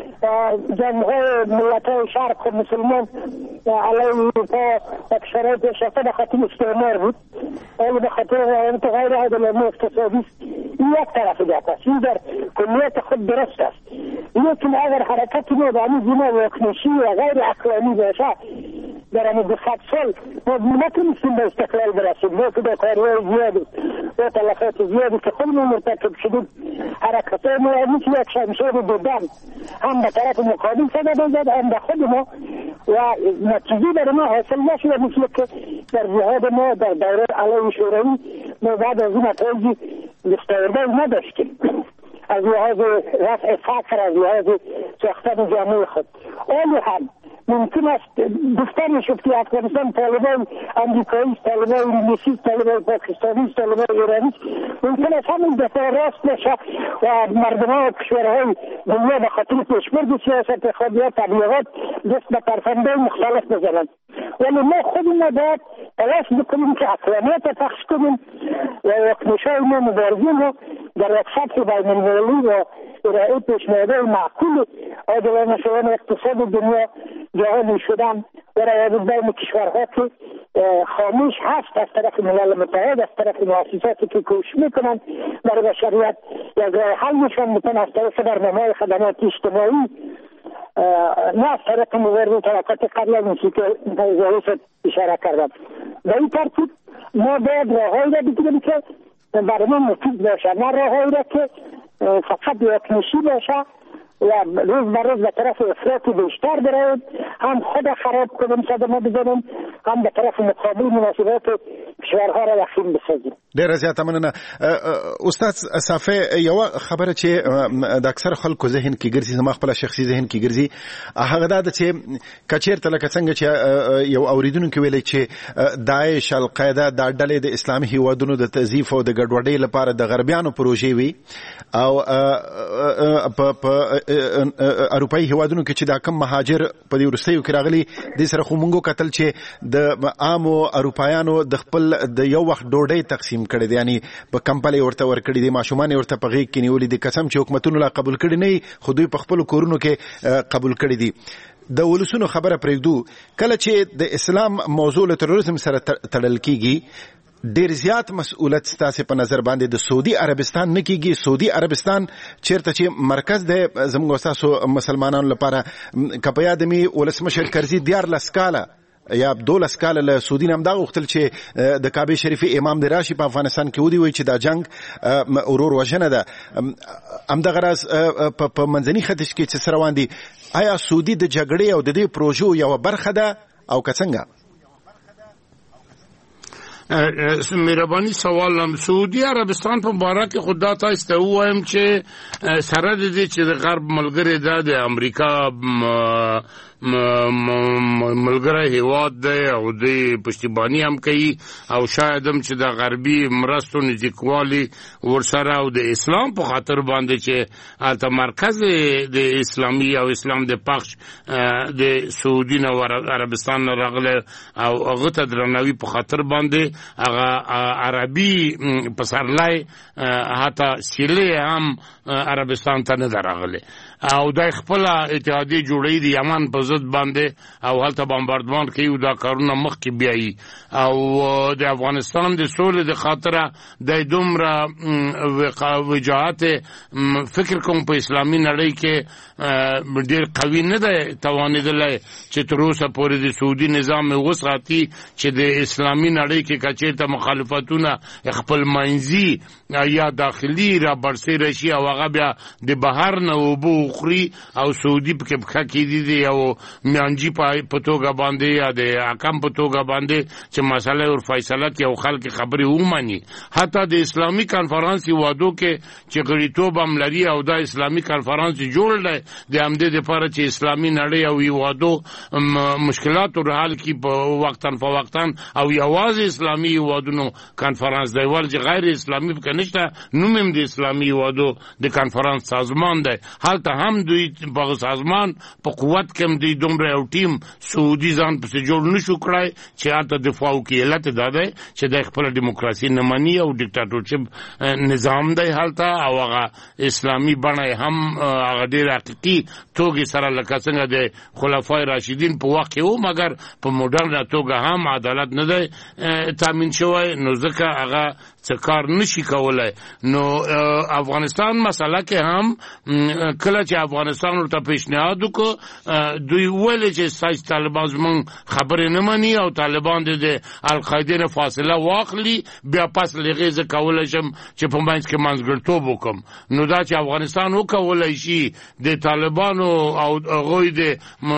جمعه ملت‌های شرق و مسلمان علیه اروپا و شرایط شفته به خاطر استعمار بود، ولی به خاطر غیر عدالتی اقتصادی یک طرف دیگه است. این در کلیت خود درست است، لیکن اگر حرکت نظامی جناب واکنشی و غیر عقلانی باشه در این دو صد سال ما نتونستیم به استقلال برسیم. ما که با کارهای زیادی و تلفات زیادی که خودمون مرتکب شدیم، حرکت‌های نظامی که یک شمشیر دیدن هم به طرف مقابل صدا بزد هم به خود ما و نتیجه در ما حاصل نشده، مثل که در جهاد ما در دوره علیه شوروی ما بعد از این نتایج دستاوردهای نداشتیم از لحاظ رفع فقر، از لحاظ ساختن جامعه خود. ولی هم ممکن است گفتن میشد که افغانستان طالبان امریکایی، طالبان انگلیسی، طالبان پاکستانی، طالبان ایرانی ممکن است همین دفعه راست بشه و مردمان و کشورهای دنیا به خاطر پیشبرد سیاست خود یا تبلیغات دست به پرفندهای مختلف بزنند. ولی ما خودمون باید تلاش بکنیم که عقلانیت پخش کنیم و واکنش‌های ما مبارزین رو در یک سطح بین‌المللی و ارائه پیشنهادهای معقول عادلانه شدن اقتصاد دنیا جهانی شدن و روابط بین کشورها که خاموش هست از طرف ملل متحد، از طرف مؤسساتی که کوشش میکنن برای بشریت یک راه حل نشان میتن، از طرف برنامه‌های خدمات اجتماعی، نه از طرف مبارزه طبقات قبل میشه که ظریف اشاره کردم. به این ترتیب ما باید راههایی را بگیریم که برای ما مفید باشه، نه راههایی را که فقط واکنشی باشه و روز به روز به طرف افراط بیشتر براییم، هم خود خراب کنیم صدمه بزنیم، هم به طرف مقابل مناسبات کشورها را یقین بسازیم. ډیره زیاته مننه. استاد صافی، یو خبره چې د اکثر خلکو ذهن کې ګرځي، زما خپل شخصي ذهن کې ګرځي، هغه دا ده چې کچیرته لکه څنګه چې یو اوریدونکو ویلي چې داعش، القاعده دا ډلې د اسلامي هیوادونو د تضعیف او د ګډوډۍ لپاره د غربیانو پروژې وي، او په اروپایي هیوادونو کې چې دا کم مهاجر په دې وروستیو کې راغلي، دې سره خو مونږ کتل چې د عامو اروپایانو د خپل د یو وخت ډوډۍ تقسیم کړي دي، یعنی په کمپلې ورته ورکړي دي، ماشومان ورته په غېږ کې نیولي دي، قسم چې حکومتونو لا قبول کړي نه، خو دوی په خپل کورونو کې قبول کړي دي. د ولسونو خبره پرېږدو، کله چې د اسلام موضوع له تروریزم سره تړل کیږي، ډیر زیات مسؤلیت ستاسو په نظر باندې د سعودي عربستان نه کیږي. سعودي عربستان چیرته چې مرکز د زموږ تاسو مسلمانانو لپاره کپیا د می ولسمشر کرزي دیار لسکاله یا دولس کال له سعودي نام دا وختل چې د کعبه شریفه امام د راشي په افغانستان کې ودی وي چې دا جنگ اورور وژنه ده. ام د غرض په منځني ختیځ کې چې سره روان دي، آیا سعودي د جګړې او د دې پروژو یو برخه ده او که څنګه؟ مهرباني سوالم سعودي عربستان په باره کې خدا تاسو ته وایم چې سره د دې چې د غرب ملګری ده د امریکا ملګری هیواد دی او د پشتیبانی هم کوي او شاید هم چې د غربي مرستو نزدیکوالي ورسره او د اسلام په خاطر باندې چې البته مرکز د اسلامي او اسلام د پخش د سعودي نو عربستان راغله او هغه ته درناوي په خاطر باندې هغه عربي پسرلای حتی سیلې هم عربستان ته نه راغله او د خپل اتحادیه جوړې دی یمن په ضد باندې او هلته بمباردمان کوي او دا کارونه مخ کې بیایي او د افغانستان د سولې د خاطر د دومره وجاهت فکر کوم په اسلامي نړۍ کې ډېر قوي نه ده توانېدلی چې تر اوسه پورې د سعودي نظام وساتي چې د اسلامي نړۍ کې کچېرته مخالفتونه خپل منځي یا داخلي را برسېره شي او هغه بیا د بهر نه اوبه وخوري او سعودي پکې پښه کېدي دي او میانجي په توګه باندې یا د حکم په توګه باندې چې مسله ور فیصله کوي او خلک خبرې ومني. حتی د اسلامي کانفرنس وادو کې چې غړیتوب هم لري او دا اسلامي کانفرنس جوړ دی د همدې لپاره چې اسلامي نړۍ او وادو مشکلات او حل کې په وختن په وختن او یوازې اسلامي وادونو کانفرنس دی ول چې غیر اسلامي پکې نشته. نوم هم د اسلامي وادو د کانفرنس سازمان دی. هلته هم دوی په سازمان په قوت کې دوی دومره یو ټیم سعودي ځان پسې جوړ نشو کړای چې هلته دفاع وکړي. علت دا دی چې د خپل دیموکراسي نه مني او ډیکټاټورشپ نظام دی هلته او هغه اسلامي بڼه هم هغه ډېر حقیقي توګه سره لکه څنګه د خلفای راشدین په وخت کې و مګر په موډرن توګه هم عدالت نه دی تامین شوی نو ځکه هغه څه کار نشي کولای. نو افغانستان مسله کې هم کله چې افغانستان ورته پیشنهاد وکړ دوی ویل چې ساج طالبان زموږ خبرې نه مني او طالبان د القاعده نه فاصله واخلي بیا پس لغې زه کولی شم چې په منځ کې منځګړیتوب وکړم. نو دا چې افغانستان وکولی شي د طالبانو او هغوی د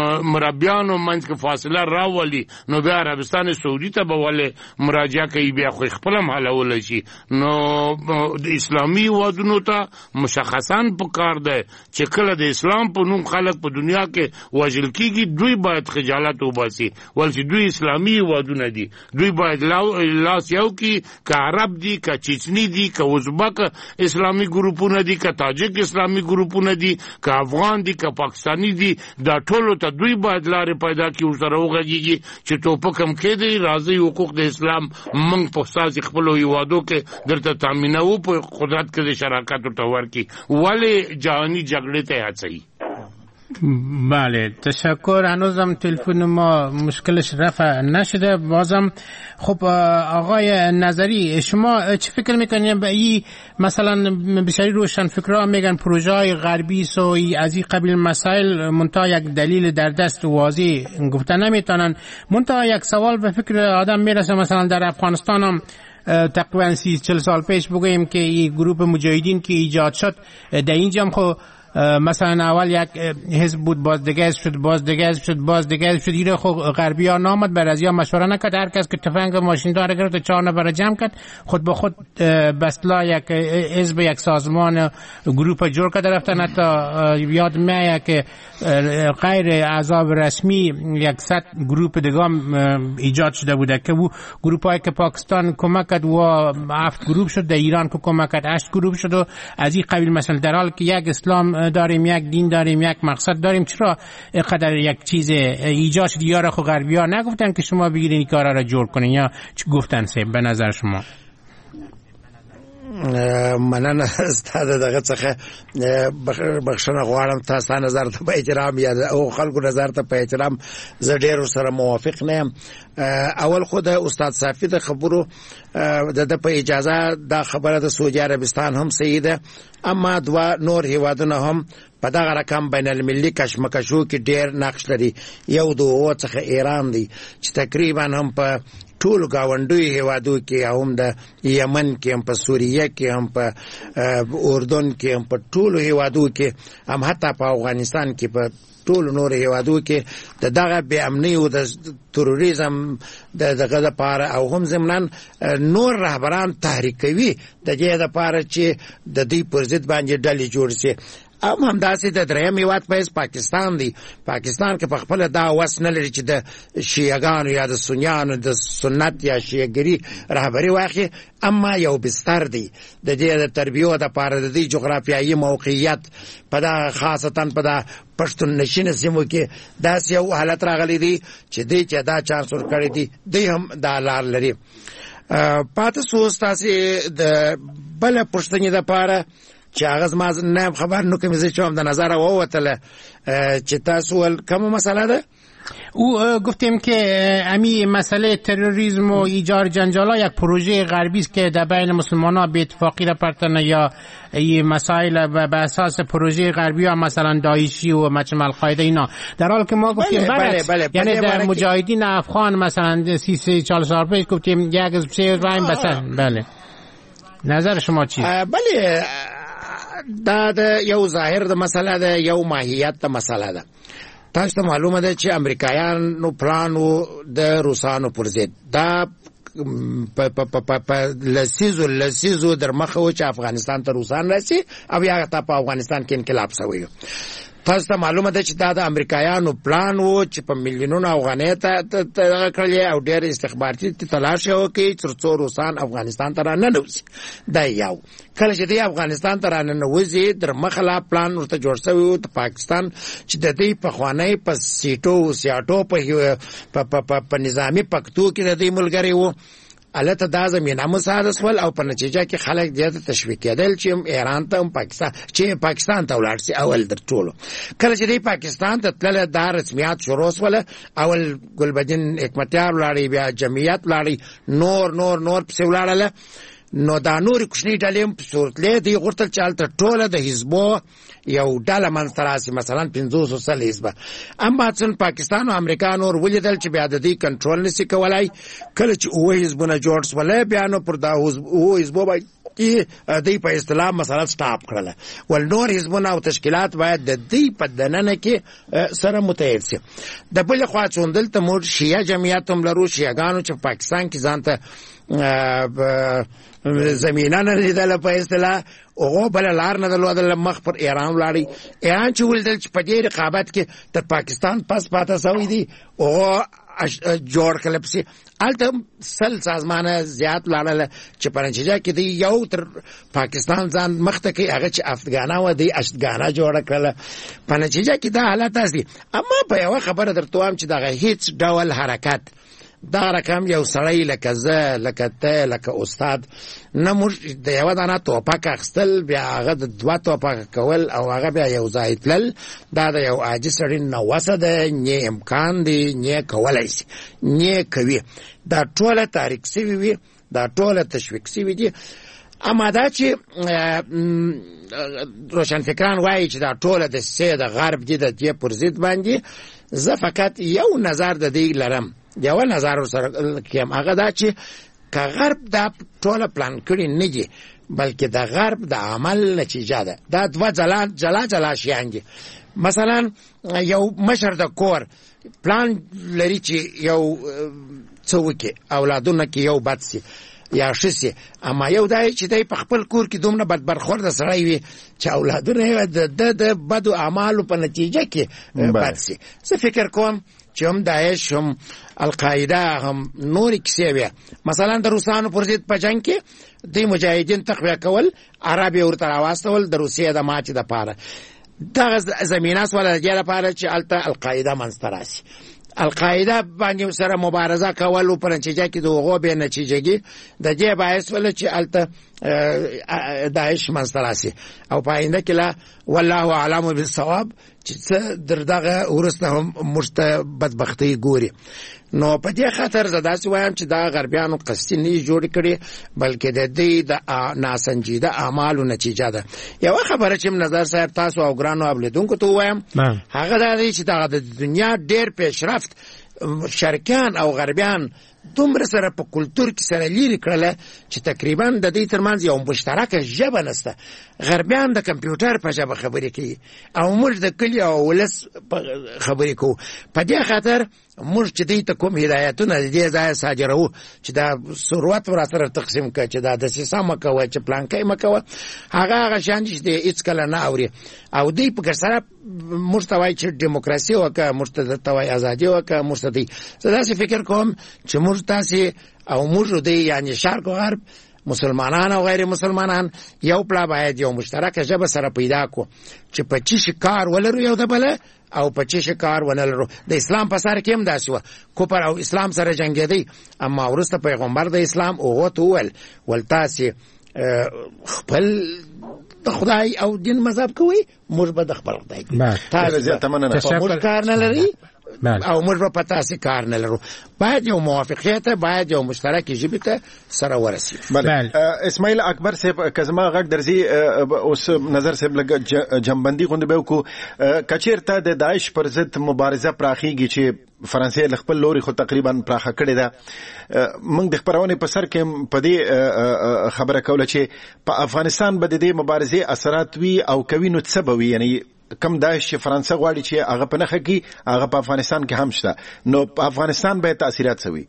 مربیانو منځ کې فاصله راولي نو بیا عربستان سعودي ته به ولې مراجعه کوي بیا خو خپل هم حلولی شي. نو د اسلامي وادونو ته مشخصا په کار دی چې کله د اسلام په نوم خلک په دنیا کې وژل کیږي دوی باید خجالت وباسي ول چې دوی اسلامي وادونه دي. دوی باید لاس یو کی که عرب دي که چچنی دي که ازبک اسلامي ګروپونه دي که تاجک اسلامي ګروپونه دي که افغان دي که پاکستانی دي دا ټولو ته دوی باید لارې پیدا کړي ورسره وغږیږي چې ټوپک هم کېدی راځي حقوق د اسلام موږ په اساس خپلو هیوادو کې درته تامینوو په قدرت کې د شراکت ورته ورکړي ولې جهاني جګړې ته هڅوي. بله تشکر. هنوزم تلفن ما مشکلش رفع نشده. بازم خب آقای نظری شما چه فکر میکنید به این مثلا بسیاری روشن فکرها میگن پروژه های غربی سوی از این قبیل مسائل منتها یک دلیل در دست واضح گفته نمیتونن. منتها یک سوال به فکر آدم میرسه مثلا در افغانستان هم تقریبا سی چل سال پیش بگوییم که این گروه مجاهدین که ایجاد شد در اینجا هم خب مثلا اول یک حزب بود باز دیگه حزب شد باز دیگه حزب شد باز دیگه حزب شد. ایره خب غربی ها نامد بر ازیا مشوره نکرد هر کس که تفنگ ماشین داره گرفت چهار نفر جمع کرد خود به خود بسلا یک حزب یک سازمان گروپ جور کرده رفتن. حتی یاد میاد که غیر اعضا رسمی یک صد گروپ دیگه ایجاد شده بوده که او گروپ هایی که پاکستان کمک کرد و هفت گروپ شد در ایران که کمک کرد هشت گروپ شد و از این قبیل مثلا در حال که یک اسلام داریم یک دین داریم یک مقصد داریم چرا اینقدر یک چیز ایجاد شد؟ یارا خو غربی ها نگفتن که شما بگیرین این کارا را جور کنین یا چی گفتن سه به نظر شما؟ مننه ستاسو دغه څخه بخښنه غواړم تاسو نظر ته په احترام یا او خلکو نظر ته په احترام زه ډېر سره موافق نه یم. اول خو د استاد صافي د خبرو د په اجازه دا خبره د سعودي عربستان هم صحیح ده اما دوا نور هیوادونه هم په دغه رقم بین المللي کشمکشو کې ډېر نقش لري. یو دوه څخه ایران دی چې تقریبا هم په ټول گاونډي هیوادو کې هم د یمن کې هم په سوریه کې هم په اردن کې هم په ټول هیوادو کې هم حتی په افغانستان کې په ټول نور هیوادو کې د دغه بې امنۍ او د تروریزم د دغه لپاره او هم ضمناً نور رهبران تحریک کوي د دې لپاره چې د دې پر ضد باندې ډلې جوړ شي. ام هم داسې د دریم هیواد په پاکستان دی. پاکستان کې په خپل دا وس نه لري چې د شیعاګانو یا د سنیانو د سنت یا شیعګری رهبري واخلي اما یو بستر دی د دې د تربیو د پاره د دې جغرافیایي موقعیت په دا خاصتا په دا پښتون نشین سیمو کې داسې یو حالت راغلی دی چې دې چې دا چانس ورکړی دی دی هم دا لار لري. پاتې سوس تاسو د بل پښتني د پاره چې هغه زما نه خبر نو کوم څه چې هم د نظر ووتله چې تاسو ول کومه مسله ده او گفتیم که امی مسئله تروریسم و ایجاد جنجال یک پروژه غربی است که در بین مسلمانان به اتفاقی را پرتن یا این مسائل به اساس پروژه غربی ها مثلا داعشی و مجمع القاعده اینا، در حال که ما گفتیم بله بله بله یعنی در مجاهدین افغان مثلا سی سی چهل سال پیش گفتیم یک از سه رایم مثلا. بله نظر شما چی؟ بله دا د یو ظاهر د مسله ده، یو ماهیت د مسله ده. تاسو ته معلومه ده چې امریکایانو پلان و د روسانو پر ضد دا په په په په لسیزو لسیزو در مخه و چې افغانستان ته روسان راسي او یا ته په افغانستان کې انقلاب شوی. تاسو ته معلومه ده چې دا د امریکایانو پلان و چې په میلیونونو افغانۍ ته کړی او ډېر استخباراتي تلاش وکړي ترڅو روسان افغانستان ته راننوځي. دا یو کله چې دی افغانستان ته راننوځي در مخه پلان ورته جوړ شوی و د پاکستان چې د دې پخوانی په سیټو سیاټو په په نظامی پکتو کې د دې ملګری و البته دا زمینه مساعده سول او په نتیجه کې خلک زیاته تشویق کېدل چې ایران ته هم پاکستان چې پاکستان ته ولاړ شي. اول در ټولو کله چې دی پاکستان ته تلل دا رسمیات شروع سول، اول ګلبدین حکمتیار ولاړی، بیا جمعیت ولاړی، نور نور نور پسې ولاړل. نو دا نور کوچنی ډلې په صورتلې دی غوښتل چې هلته ټوله د حزبو یو ډله منځته راسي، مثلا پنځوس سل حزبه. اما څن پاکستان او امریکا نور ولیدل چې بیا د دې کنټرول نشي کولای. کله چې اوه حزبونه جوړ سول بیا نو پر دا اوه حزبو باندې دوی په اصطلاح مثلا سټاپ کړله، ول نور حزبونه او تشکیلات باید د دې په دننه کې سره متحد شي. د بل خوا څون دلته مور شیعه جمعیت هم لرو، شیعهګانو چې پاکستان کې ځانته زمینه نه لیدله په اصطلاح هغو بله لار نه درلودله، مخ پر ایران ولاړی. ایران چې ولیدل چې په دې رقابت کې د پاکستان پس پاته سوی دی هغو جوړ کړل پسې هلته سل سازمانه زیات ولاړله چې په نتیجه کې دی یو تر پاکستان ځان مخته کوي هغه چې افغانه و دی اشتګانه جوړه کړله. په نتیجه کې دا حالت دی. اما په یوه خبره درته وایم چې دغه هیڅ ډول حرکت دا رقم یو سړی لکه زه لکه ته لکه استاد نه موږ د یوه دانه توپک اخیستل بیا هغه د دوه توپک کول او هغه بیا یو ځای تلل دا د یو عاجز سړي نه وسه ده، نه امکان دی، نه کولی شي، نه کوي. دا ټوله تحریک سوي وي، دا ټوله تشویق سوي دي. اما دا چې روشنفکران وایي چې دا ټوله د سې د غرب دي د دې پر ضد باندې، زه فقط یو نظر د دې لرم، یو نظر سره کیم هغه دا چې که غرب دا ټوله پلان کړي نه دي بلکې د غرب د عمل نتیجه ده. دا دوه جلا جلا جلا شیان دي. مثلا یو مشر د کور پلان لري چې یو څه وکړي اولادونه کې یو بد سي یا ښه سي، اما یو دا چې دی په خپل کور کې دومره بد برخورده سړی وي چې اولادونه د د بدو اعمالو په نتیجه کې بد سي. زه فکر کوم چې هم داعش هم القاعده هم نورې کیسې وي. مثلا د روسانو پر ضد په جنګ کې دوی مجاهدین تقویه کول، عرب یې ورته راواستول د روسیې د ماتې دپاره. دغه زمینه سوله د دې لپاره چې هلته القاعده منځته راسي. القاعده باندې سره مبارزه کول او په نتیجه کې د هغو بې نتیجګي د دې باعث وله چې هلته داعش منځته راسي او په آینده کې لا والله اعلم بالصواب چې څه در دغه وروسته هم موږ ته بدبختۍ ګوري. نو په دې خاطر زه داسې وایم چې دا غربیانو قصدي نه یې جوړې کړې بلکې د دې د ناسنجیده اعمالو نتیجه ده. یوه خبره چې نظر صاحب تاسو او ګرانو اوریدونکو ته ووایم هغه دا دی چې دغه د دنیا ډېر پیشرفت شرکیان او غربیان دومره سره په کلتور کې سره لیرې کړله چې تقریبا د دې ترمنځ یو مشترکه ژبه نشته. غربیان د کمپیوټر په ژبه خبرې کوي او موږ د کلي او ولس خبرې کوو. په دې خاطر موږ چې دوی ته کوم هدایتونه د دې ځایه صادروو چې دا ثروت ورسره تقسیم کړه، چې دا دسیسه مه کوه، چې پلانکی مه کوه، هغه هغه شیان چې دی هېڅکله نه اوري. او دوی په سره موږ ته وایي چې ډیموکراسي وکړه، موږ ته درته وایي ازادي وکړه، موږ ته دوی. زه داسې فکر کوم چې موږ تاسې او موږ دوی یعنې شرق و غرب مسلمانان او غیر مسلمانان یو پلا باید یو مشترکه ژبه سره پیدا کو چې په چی شي کار ولرو یو د بله او په چی شي کار ونه لرو. د اسلام په سر کې هم داسې وه، کفر او اسلام سره جنګېدی، اما وروسته پیغمبر د اسلام هغو ته وویل ول تاسې خپل د خدای او دین مذهب کوئ، موږ به د خپل خدای کوو. تاسې په موږ کار نه لرئ، او موږ په تاسو کار نه لرو. باید یو موافقیت، باید یو مشترک ژبه ته سره ورسیږي. بله اسماعیل اکبر صاحب کزما غږ درځي اوس نظر صاحب لګ جنبندي غونډه به کو کچیرته د داعش پر ضد مبارزه پراخیږي چې فرانسې ل خپل لوري خو تقریبا پراخه کړې ده. موږ د خبرونه په سر کې په دې خبره کوله چې په افغانستان به د دې مبارزې اثرات وي او کوي نو څه به وي، یعنی کم داعش چې فرانسه غواړي چې هغه په نخښه کې هغه په افغانستان کې هم شته، نو په افغانستان به تاثیرات سوي.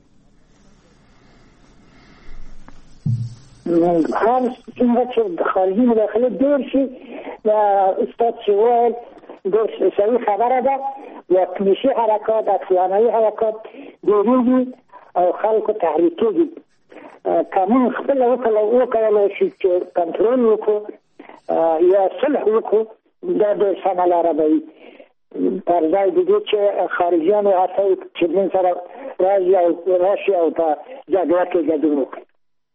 هم څنګه چې د خارجي مداخله ډېر شي د استاد چې وایي ډېر صحیح خبره ده. واکمنشي حرکات، افغاني حرکات ډېرېږي او خلکو تحریک کېږي. که موږ خپله وکولای شو چې کنټرول وکړو یا صلح وکړو، دا ډېر سمه لاره به وي، پر ځای د دې چې خارجیانو هڅوي چې موږ سره راشي او راشي او په جګړه کې ګډون وکړي.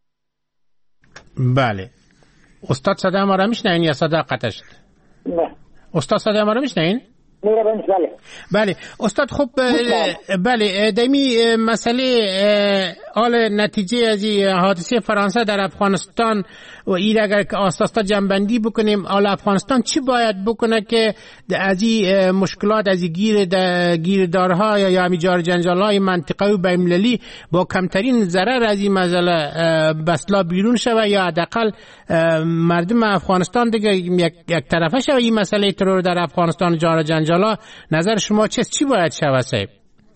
بله استاد صدای ما را میشنین یا صدا قطع شد؟ نه استاد صدای ما را میشنین؟ بله بله استاد. خب بله دمی مسئله حال نتیجه از حادثه فرانسه در افغانستان و این اگر که آساستا جنبندی بکنیم، حال افغانستان چی باید بکنه که از این مشکلات، از این گیر گیردارها یا همی جار جنجالهای منطقه‌ای و بین‌المللی با کمترین ضرر از این مسئله بسلا بیرون شوه یا حداقل مردم افغانستان دیگه یک, یک طرفه شوه این مسئله ترور در افغانستان جار جنجالا؟ نظر شما چیست؟ چی باید شوه صاحب؟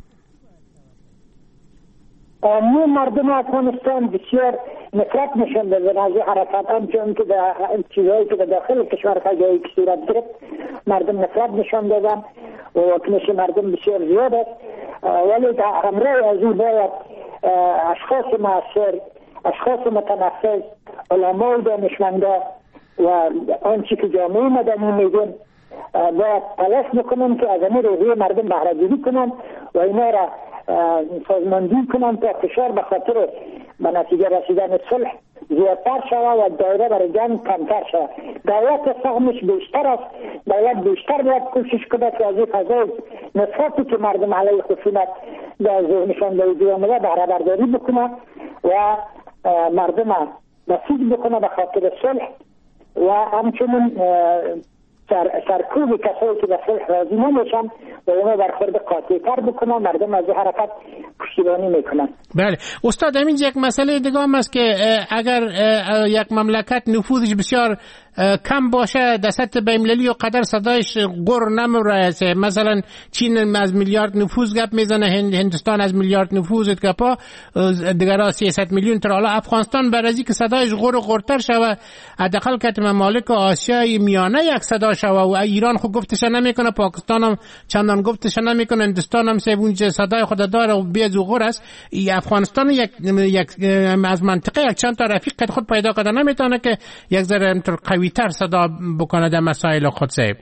مو مردم افغانستان بسیار نفرت نشان دادن از حرکات هم، چون که چیزهایی که داخل کشور جایی که صورت گرفت مردم نفرت نشان دادن و واکنش مردم بسیار زیاد است. ولی همراه از این باید اشخاص مؤثر، اشخاص متنفذ، علمای دانشمندا و آنچه که جامعه مدنی میگن باید تلاش بکنن که از این روحیه مردم بهره‌گیری کنن و اینا را سازماندهی کنن تا فشار به خاطر به نتیجه رسیدن صلح زیادتر شود و دایره برای جنگ کمتر شود. دولت سهمش بیشتر است، دولت بیشتر باید کوشش کنه که از این فضای نفرتی که مردم علیه خشونت در ذهنشان دویده آمده بهره برداری بکنه و مردم بسیج بکنه به خاطر صلح و همچنین سر سرکوب کسایی که به صلح راضی نمیشن و اونا برخورد قاطع‌تر بکنن، مردم از حرکت پشتیبانی میکنن. بله استاد، همین یک مسئله دیگه هم است که اگر یک مملکت نفوذش بسیار کم باشه در سطح بین‌المللی و قدر صدایش غر نمیرسه، مثلا چین از میلیارد نفوذ گپ میزنه، هندوستان از میلیارد نفوذ گپا، دیگرها سیصد میلیون تر. حالا افغانستان بر از اینکه صدایش غر غرتر شوه حداقل که ممالک آسیای میانه یک صدا شوه و ایران خود گفتش نمیکنه، پاکستان هم چندان گفتش نمیکنه، هندوستان هم سه صدای خود داره و بیز و غر است. افغانستان یک یک از منطقه یک چند تا رفیق خود پیدا کرده نمیتونه که یک ذره قوی‌تر صدا بکنه در مسائل خود صاحب.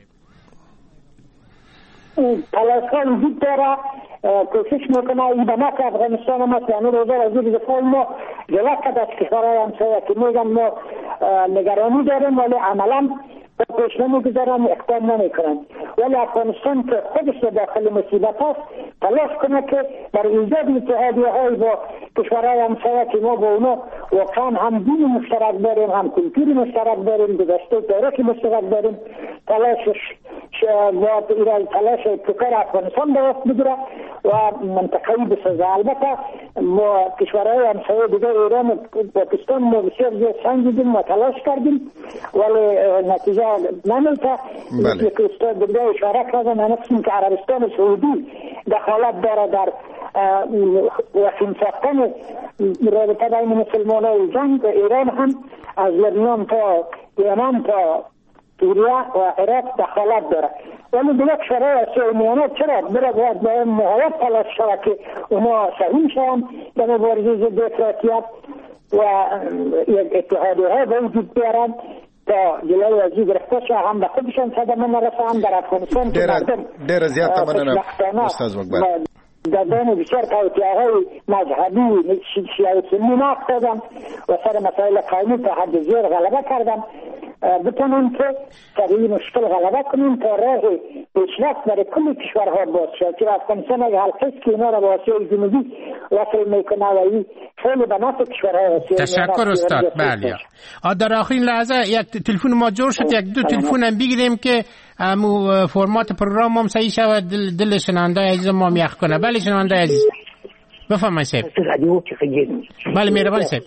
تلاش وجود داره، کوشش میکنه این به نفع افغانستان هم است. یعنی روزه وزیر دفاع ما جلوه کرده از کشورهای همسایه که میگن ما نگرانی داریم ولی عملا پیش نمیگذارن، اقدام نمیکنن. ولی افغانستان که خودش داخل مصیبت است تلاش کنه که بر ایجاد اتحادیه‌های با کشورهای همسایه که ما با اونا واقعا هم دین مشترک داریم، هم کلتور مشترک داریم، گذشته تاریخ مشترک داریم، تلاشش با ایران تلاش ابتکار افغانستان درست بگیره و منطقه‌ای بسازه. البته ما کشورهای همسایه دیگه ایران و پاکستان ما بسیار زیاد سنجیدیم و تلاش کردیم ولی نتیجه نمیده. مثل که استاد دیگه اشاره کردن نفسیم که عربستان سعودی دخالت داره در وسیم ساختن رابطه بین مسلمان و جنگ. ایران هم از لبنان تا یمن تا سوریه و عراق دخالت داره ولی دیگه کشورهای آسیای میانه چرا برای باید باید محایط تلاش شود که اونا سهیم شوند در مبارزه ضد افراطیت و یک اتحادیه به وجود بیارند تا جلوی از این گرفته شد، هم به خودشان صدمه نرسه، هم در افغانستان که مردم دیر زیاد تمنانم استاد وقبر در بین بسیار توطئه‌های مذهبی شیعه و سنی نقد دادن و سر مسائل قومی تا حد زیاد غلبه کردن بتونیم که در این مشکل غلبه کنیم تا راه پیشرفت برای کل کشورها باز شد. که افغانستان اگه حلقه است که اینا را با آسیای جنوبی وصل میکنه و این خیلی به نفع کشورهای آسیای. تشکر استاد. بله. در آخرین لحظه یک تلفن ما جور شد، یک دو تلفن هم بگیریم که امو فرمات پروگرام هم صحیح شود، دل, دل شنونده عزیز ما میخ کنه. بله شنونده عزیز بفرمایید صاحب. بله مهربانی صاحب.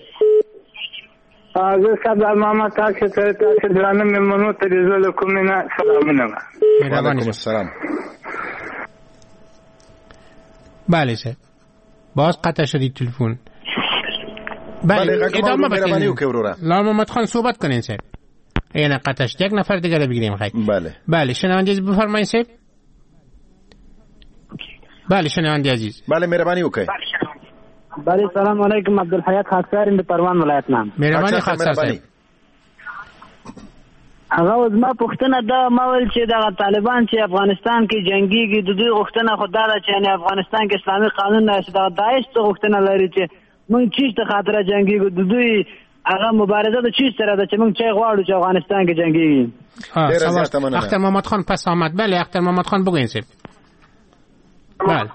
زه صاحب محمد تاسو ته تاسو درانه مېلمنو ته د زړه له کومې نه سلامونه. وعلیکم السلام. بله صاحب باز قطع شدید تلفن. بله ادامه بدید. لال محمد خان صحبت کنین صاحب. اینا قطع شد. یک نفر دیگه رو بگیریم خیر. بله بله شنونده عزیز بفرمایید صاحب. بله شنونده عزیز. بله مهربانی وکړئ. بله سلام علیکم. عبدالحیات خاصار د پروان ولایت نام. مهرباني خاصار صاحب. هغه زما پوښتنه دا ما ول چې د طالبان چې افغانستان کې جنگيږي د دوی غوښتنه خدای را چې نه افغانستان کې اسلامي قانون نه شته، داعش ته غوښتنه لري چې موږ چیرته خاطر جنگيږو، د دوی هغه مبارزه د چیرته سره ده چې موږ چای غواړو چې افغانستان کې جنگيږي. اختر محمد خان پس آمد. بله اختر محمد خان بگوین صاحب. بله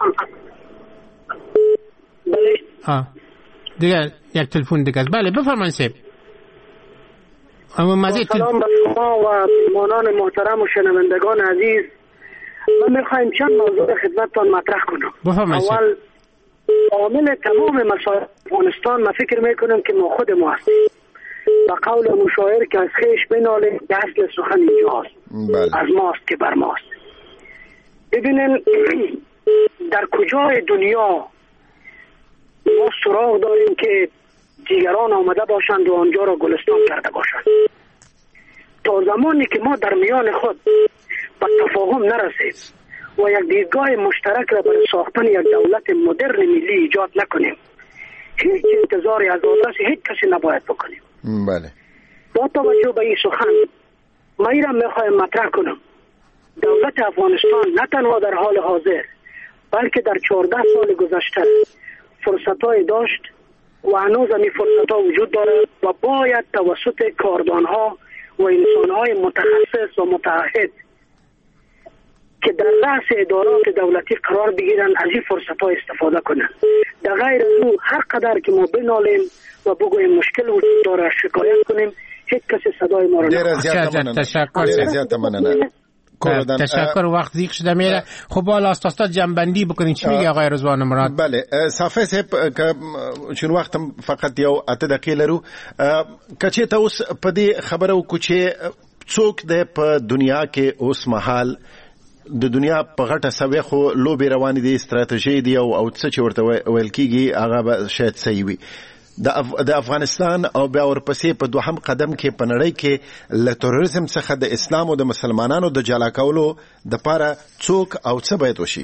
ها دیگه یک تلفن دیگه است. بله بفرمایید صاحب. اما مزید سلام به شما و مهمانان محترم و شنوندگان عزیز. من میخوایم چند موضوع خدمتتان مطرح کنم. بفرمایید. اول عامل تمام مسائل افغانستان ما فکر میکنم که ما خود ما هستیم. و قول مشاعر که از خیش بنالیم که اصل سخن اینجاست. بله. از ماست که بر ماست. ببینن در کجای دنیا ما سراغ داریم که دیگران آمده باشند و آنجا را گلستان کرده باشند. تا زمانی که ما در میان خود به تفاهم نرسیم و یک دیدگاه مشترک را برای ساختن یک دولت مدرن ملی ایجاد نکنیم، هیچ انتظاری از آدرس هیچ کسی نباید بکنیم. بله. با توجه به این سخن ما این را میخوایم مطرح کنم. دولت افغانستان نه تنها در حال حاضر بلکه در چهارده سال گذشته فرصت‌های داشت و هنوز این فرصت‌ها وجود دارد و باید توسط کاردان‌ها و انسان‌های متخصص و متعهد که در رأس ادارات دولتی قرار بگیرن از این فرصت‌ها استفاده کنند. در غیر از او هر قدر که ما بنالیم و بگوییم مشکل وجود داره شکایت کنیم هیچ کسی صدای ما را نمی‌شنوه. تشکر. تشکر. وقت دیگه شده میره. خب بالا استاد جنبندی بکنین چی میگه آقای رضوان مراد؟ بله صافی صاحب که چون وختم فقط یو اته دقیقې لرو کچې ته اوس په دې خبره وکړو چې څوک د په دنیا کې اوس مهال د دنیا په غټه سوي خو لوبې روانې دي، ستراتیژي دی او څه چې ورته ویل کیږي هغه به شاید صحیح وي. د افغانستان او بیا ورپسې په دوهم قدم کې په نړۍ کې له تروریزم څخه د اسلام او د مسلمانانو د جلا کولو د پاره څوک او څه باید وشي؟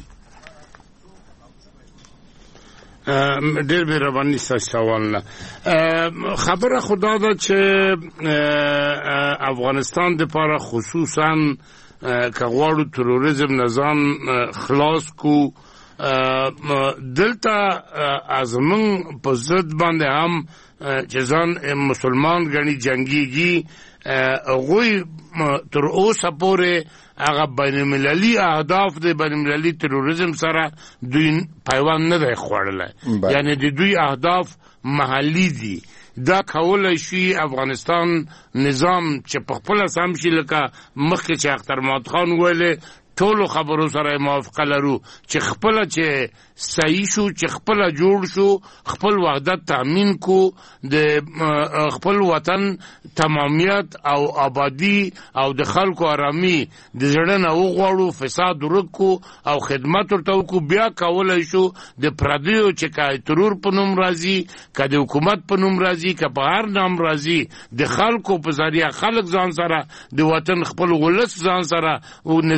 ډېر مهرباني ستاسو سوال نه. خبره خدا ده چې افغانستان د پاره خصوصا که غواړو تروریزم نظام خلاص کو دلته از من په ضد باندې هم چې ځان مسلمان غني جنگيږي هغوی تر اوسه پورې هغه بین المللي اهداف د بین المللي تروریزم سره دوی پیوند نه دی خوړلی، یعنی د دوی اهداف محلي دي. دا کولای شي افغانستان نظام چې په خپل سم شي لکه مخکې چې اختر محمد خان ویلې ټولو خبرو سره موافقه لرو چې خپل چې صحیح شو چې خپل جوړ شو خپل وحدت تامین کو د خپل وطن تمامیت او آبادی او د خلکو آرامي د زړه نه وغواړو فساد ورکو او خدمت ورته وکړو بیا کولای شو د پردیو چې کا ترور په نوم راځي کا د حکومت په نوم راځي کا په هر نام راځي د خلکو په ذریعہ خلک ځان سره د وطن خپل ولس ځان سره او نظام با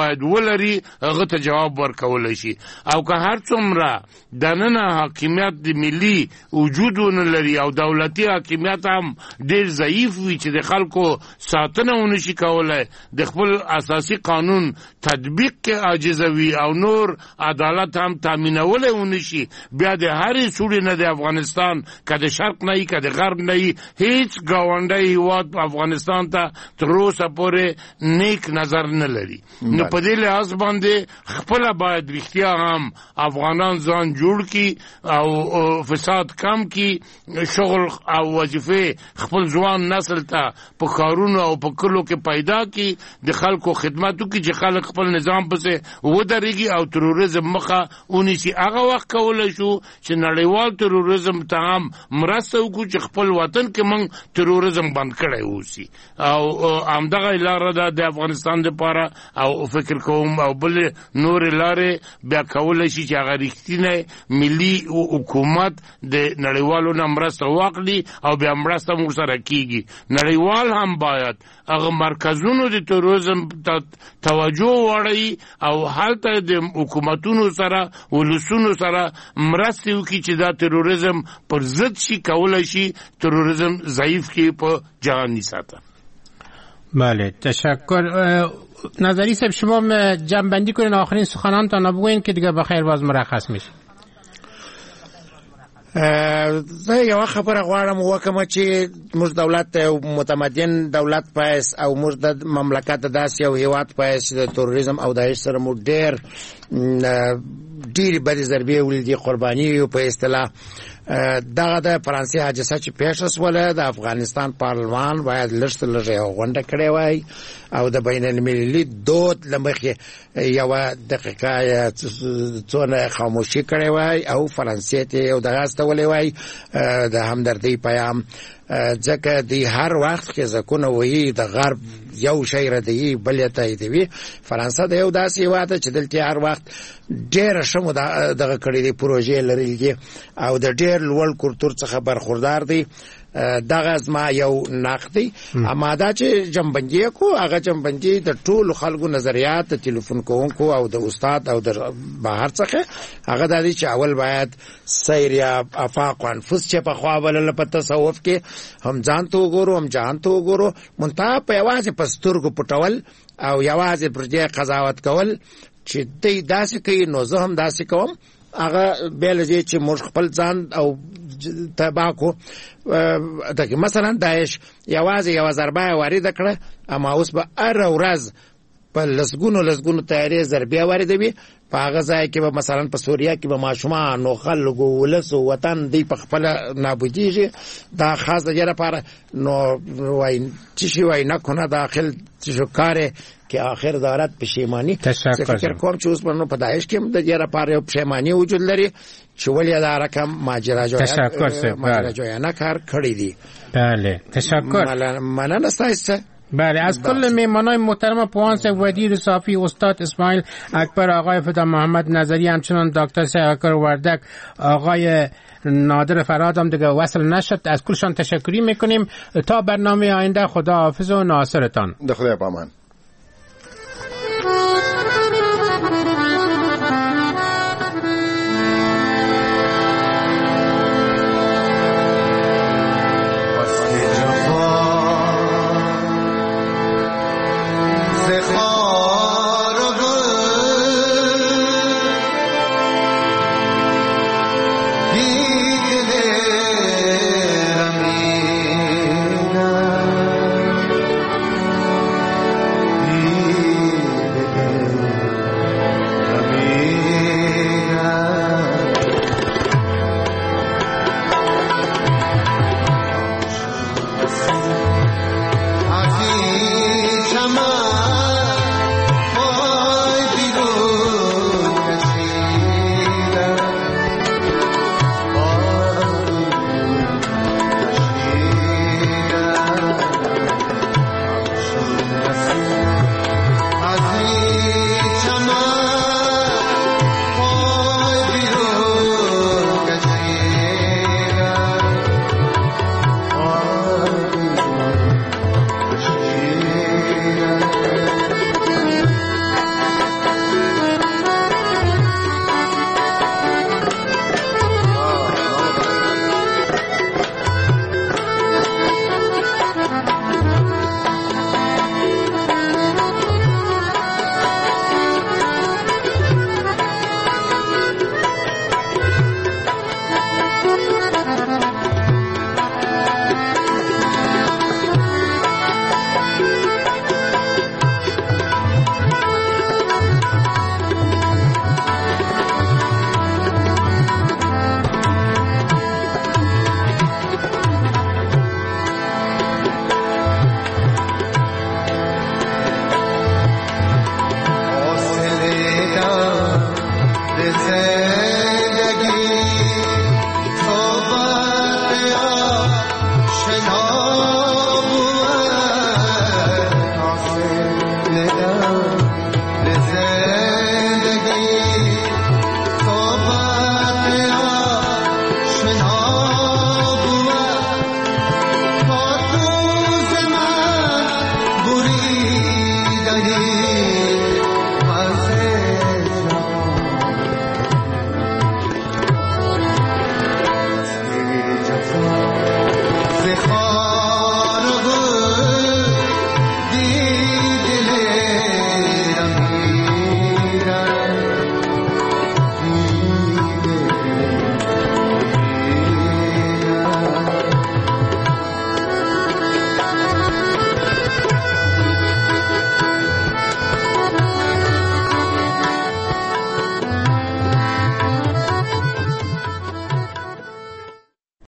باید ولري هغه ته جواب ورکول شي او که هر څومره دننه حاکمیت د ملي وجود نه لري او دولتي حاکمیت هم ډیر ضعیف وي چې د خلکو ساتنه ونشي کولای د خپل اساسي قانون تطبیق کې عاجز وي او نور عدالت هم تامینولای ونشي بیا د هرې سوړې نه د افغانستان که د شرق نه وي که د غرب نه وي هیڅ ګاونډی هیواد افغانستان ته تر اوسه پورې نیک نظر نه لري نو په دې لحاظ باندې خپله باید رښتیا هم افغانان ځان جوړ کړي او فساد کم کړي شغل او وظیفې خپل ځوان نسل ته په ښارونو او په کلو کې پیدا کړي د خلکو خدمت وکړي چې خلک خپل نظام پسې ودرېږي او تروریزم مخه ونیسي هغه وخت کولی شو چې نړیوال تروریزم ته هم مرسته وکړو چې خپل وطن کې موږ تروریزم بند کړی اوسي او همدغه لاره ده د افغانستان دپاره او فکر کوم او بلې نورې لارې بیا کولی شي چې هغه رښتینی ملي حکومت د نړیوالو نه مرسته واخلي او بیا مرسته موږ سره کېږي نړیوال هم باید هغه مرکزونو د تروریزم ته توجه واړوي او هلته د حکومتونو سره ولسونو سره مرستې وکړي چې دا تروریزم پر ضد شي کولی شي تروریزم ضعیف کړي په جهانی سطح. بله تشکر. نظری صاحب شما جمع‌بندی کنین آخرین سخنانتان بگوین که دیگه بخیر باز مرخص میشه. زه یو خبره غواړم وکم چې موږ دولت متمدن دولت پاس او موږ د مملکت داس یو هیواد پاس د تروریزم او داعش سره مو ډیر ډیر بدې ضربې ولیدي قرباني په اصطلاح دغه د فرانسې حادثه چې پیښه شوله د افغانستان پارلمان باید لږ څه لږ یوه غونډه کړې وای او د بین المللي دود له مخې یوه دقیقه څونه خاموشي کړې وای او فرانسې ته یو دغه استولی وای د همدردۍ پیام ځکه د هر وخت کې ځکونه وایي د غرب یو شی ردوي بل یې تاییدوي فرانسه د یو داسې هېواد ده چې دلته هر وخت ډېره ښه مو دغه کړې دي پروژې لرلي دي او د ډېر لوړ کلتور څخه برخوردار دی دغه زما یو نقد دی اما دا چې جمعبندي کو هغه جمعبندي د ټولو خلکو نظریات د تلیفون کوونکو او د استاد او د بهر څخه هغه دا دی چې اول باید سیر یا افاق و انفس چې په خوا بلله په تصوف کې هم ځان ته وګورو هم جهان ته وګورو منتها په یوازې په سترګو پټول او یوازې پر دې قضاوت کول چې دی داسې کوي نو زه هم داسې کوم هغه بیل دی چې موږ خپل ځان او تباکو دغه مثلا داعش یوازې یو ضربه وارد کړه اما اوس به هر ورځ په لسګونو لسګونو تیارې ضربې واردوي په هغه ځای کې به مثلا په سوریه کې به ماشومان او خلکو ولس او وطن دی په خپل نابودیږي دا خاص د جره لپاره نو وای چې شي وای نه کنه داخل چې کار کې اخر دارت پښیمانی فکر کوم چې اوس په داعش کې د جره لپاره پښیمانی وجود لري چې ولې دا رقم ماجراجویانه کار کړی دی. بله تشکر. مننه ستاسو. بله از کل میهمانان محترم پوانس ودیر صافی استاد اسماعیل اکبر آقای فدا محمد نظری همچنان دکتر سیاکر وردک آقای نادر فراد هم دیگه وصل نشد از کلشان تشکری میکنیم تا برنامه آینده خدا حافظ و ناصرتان. خدا پامان.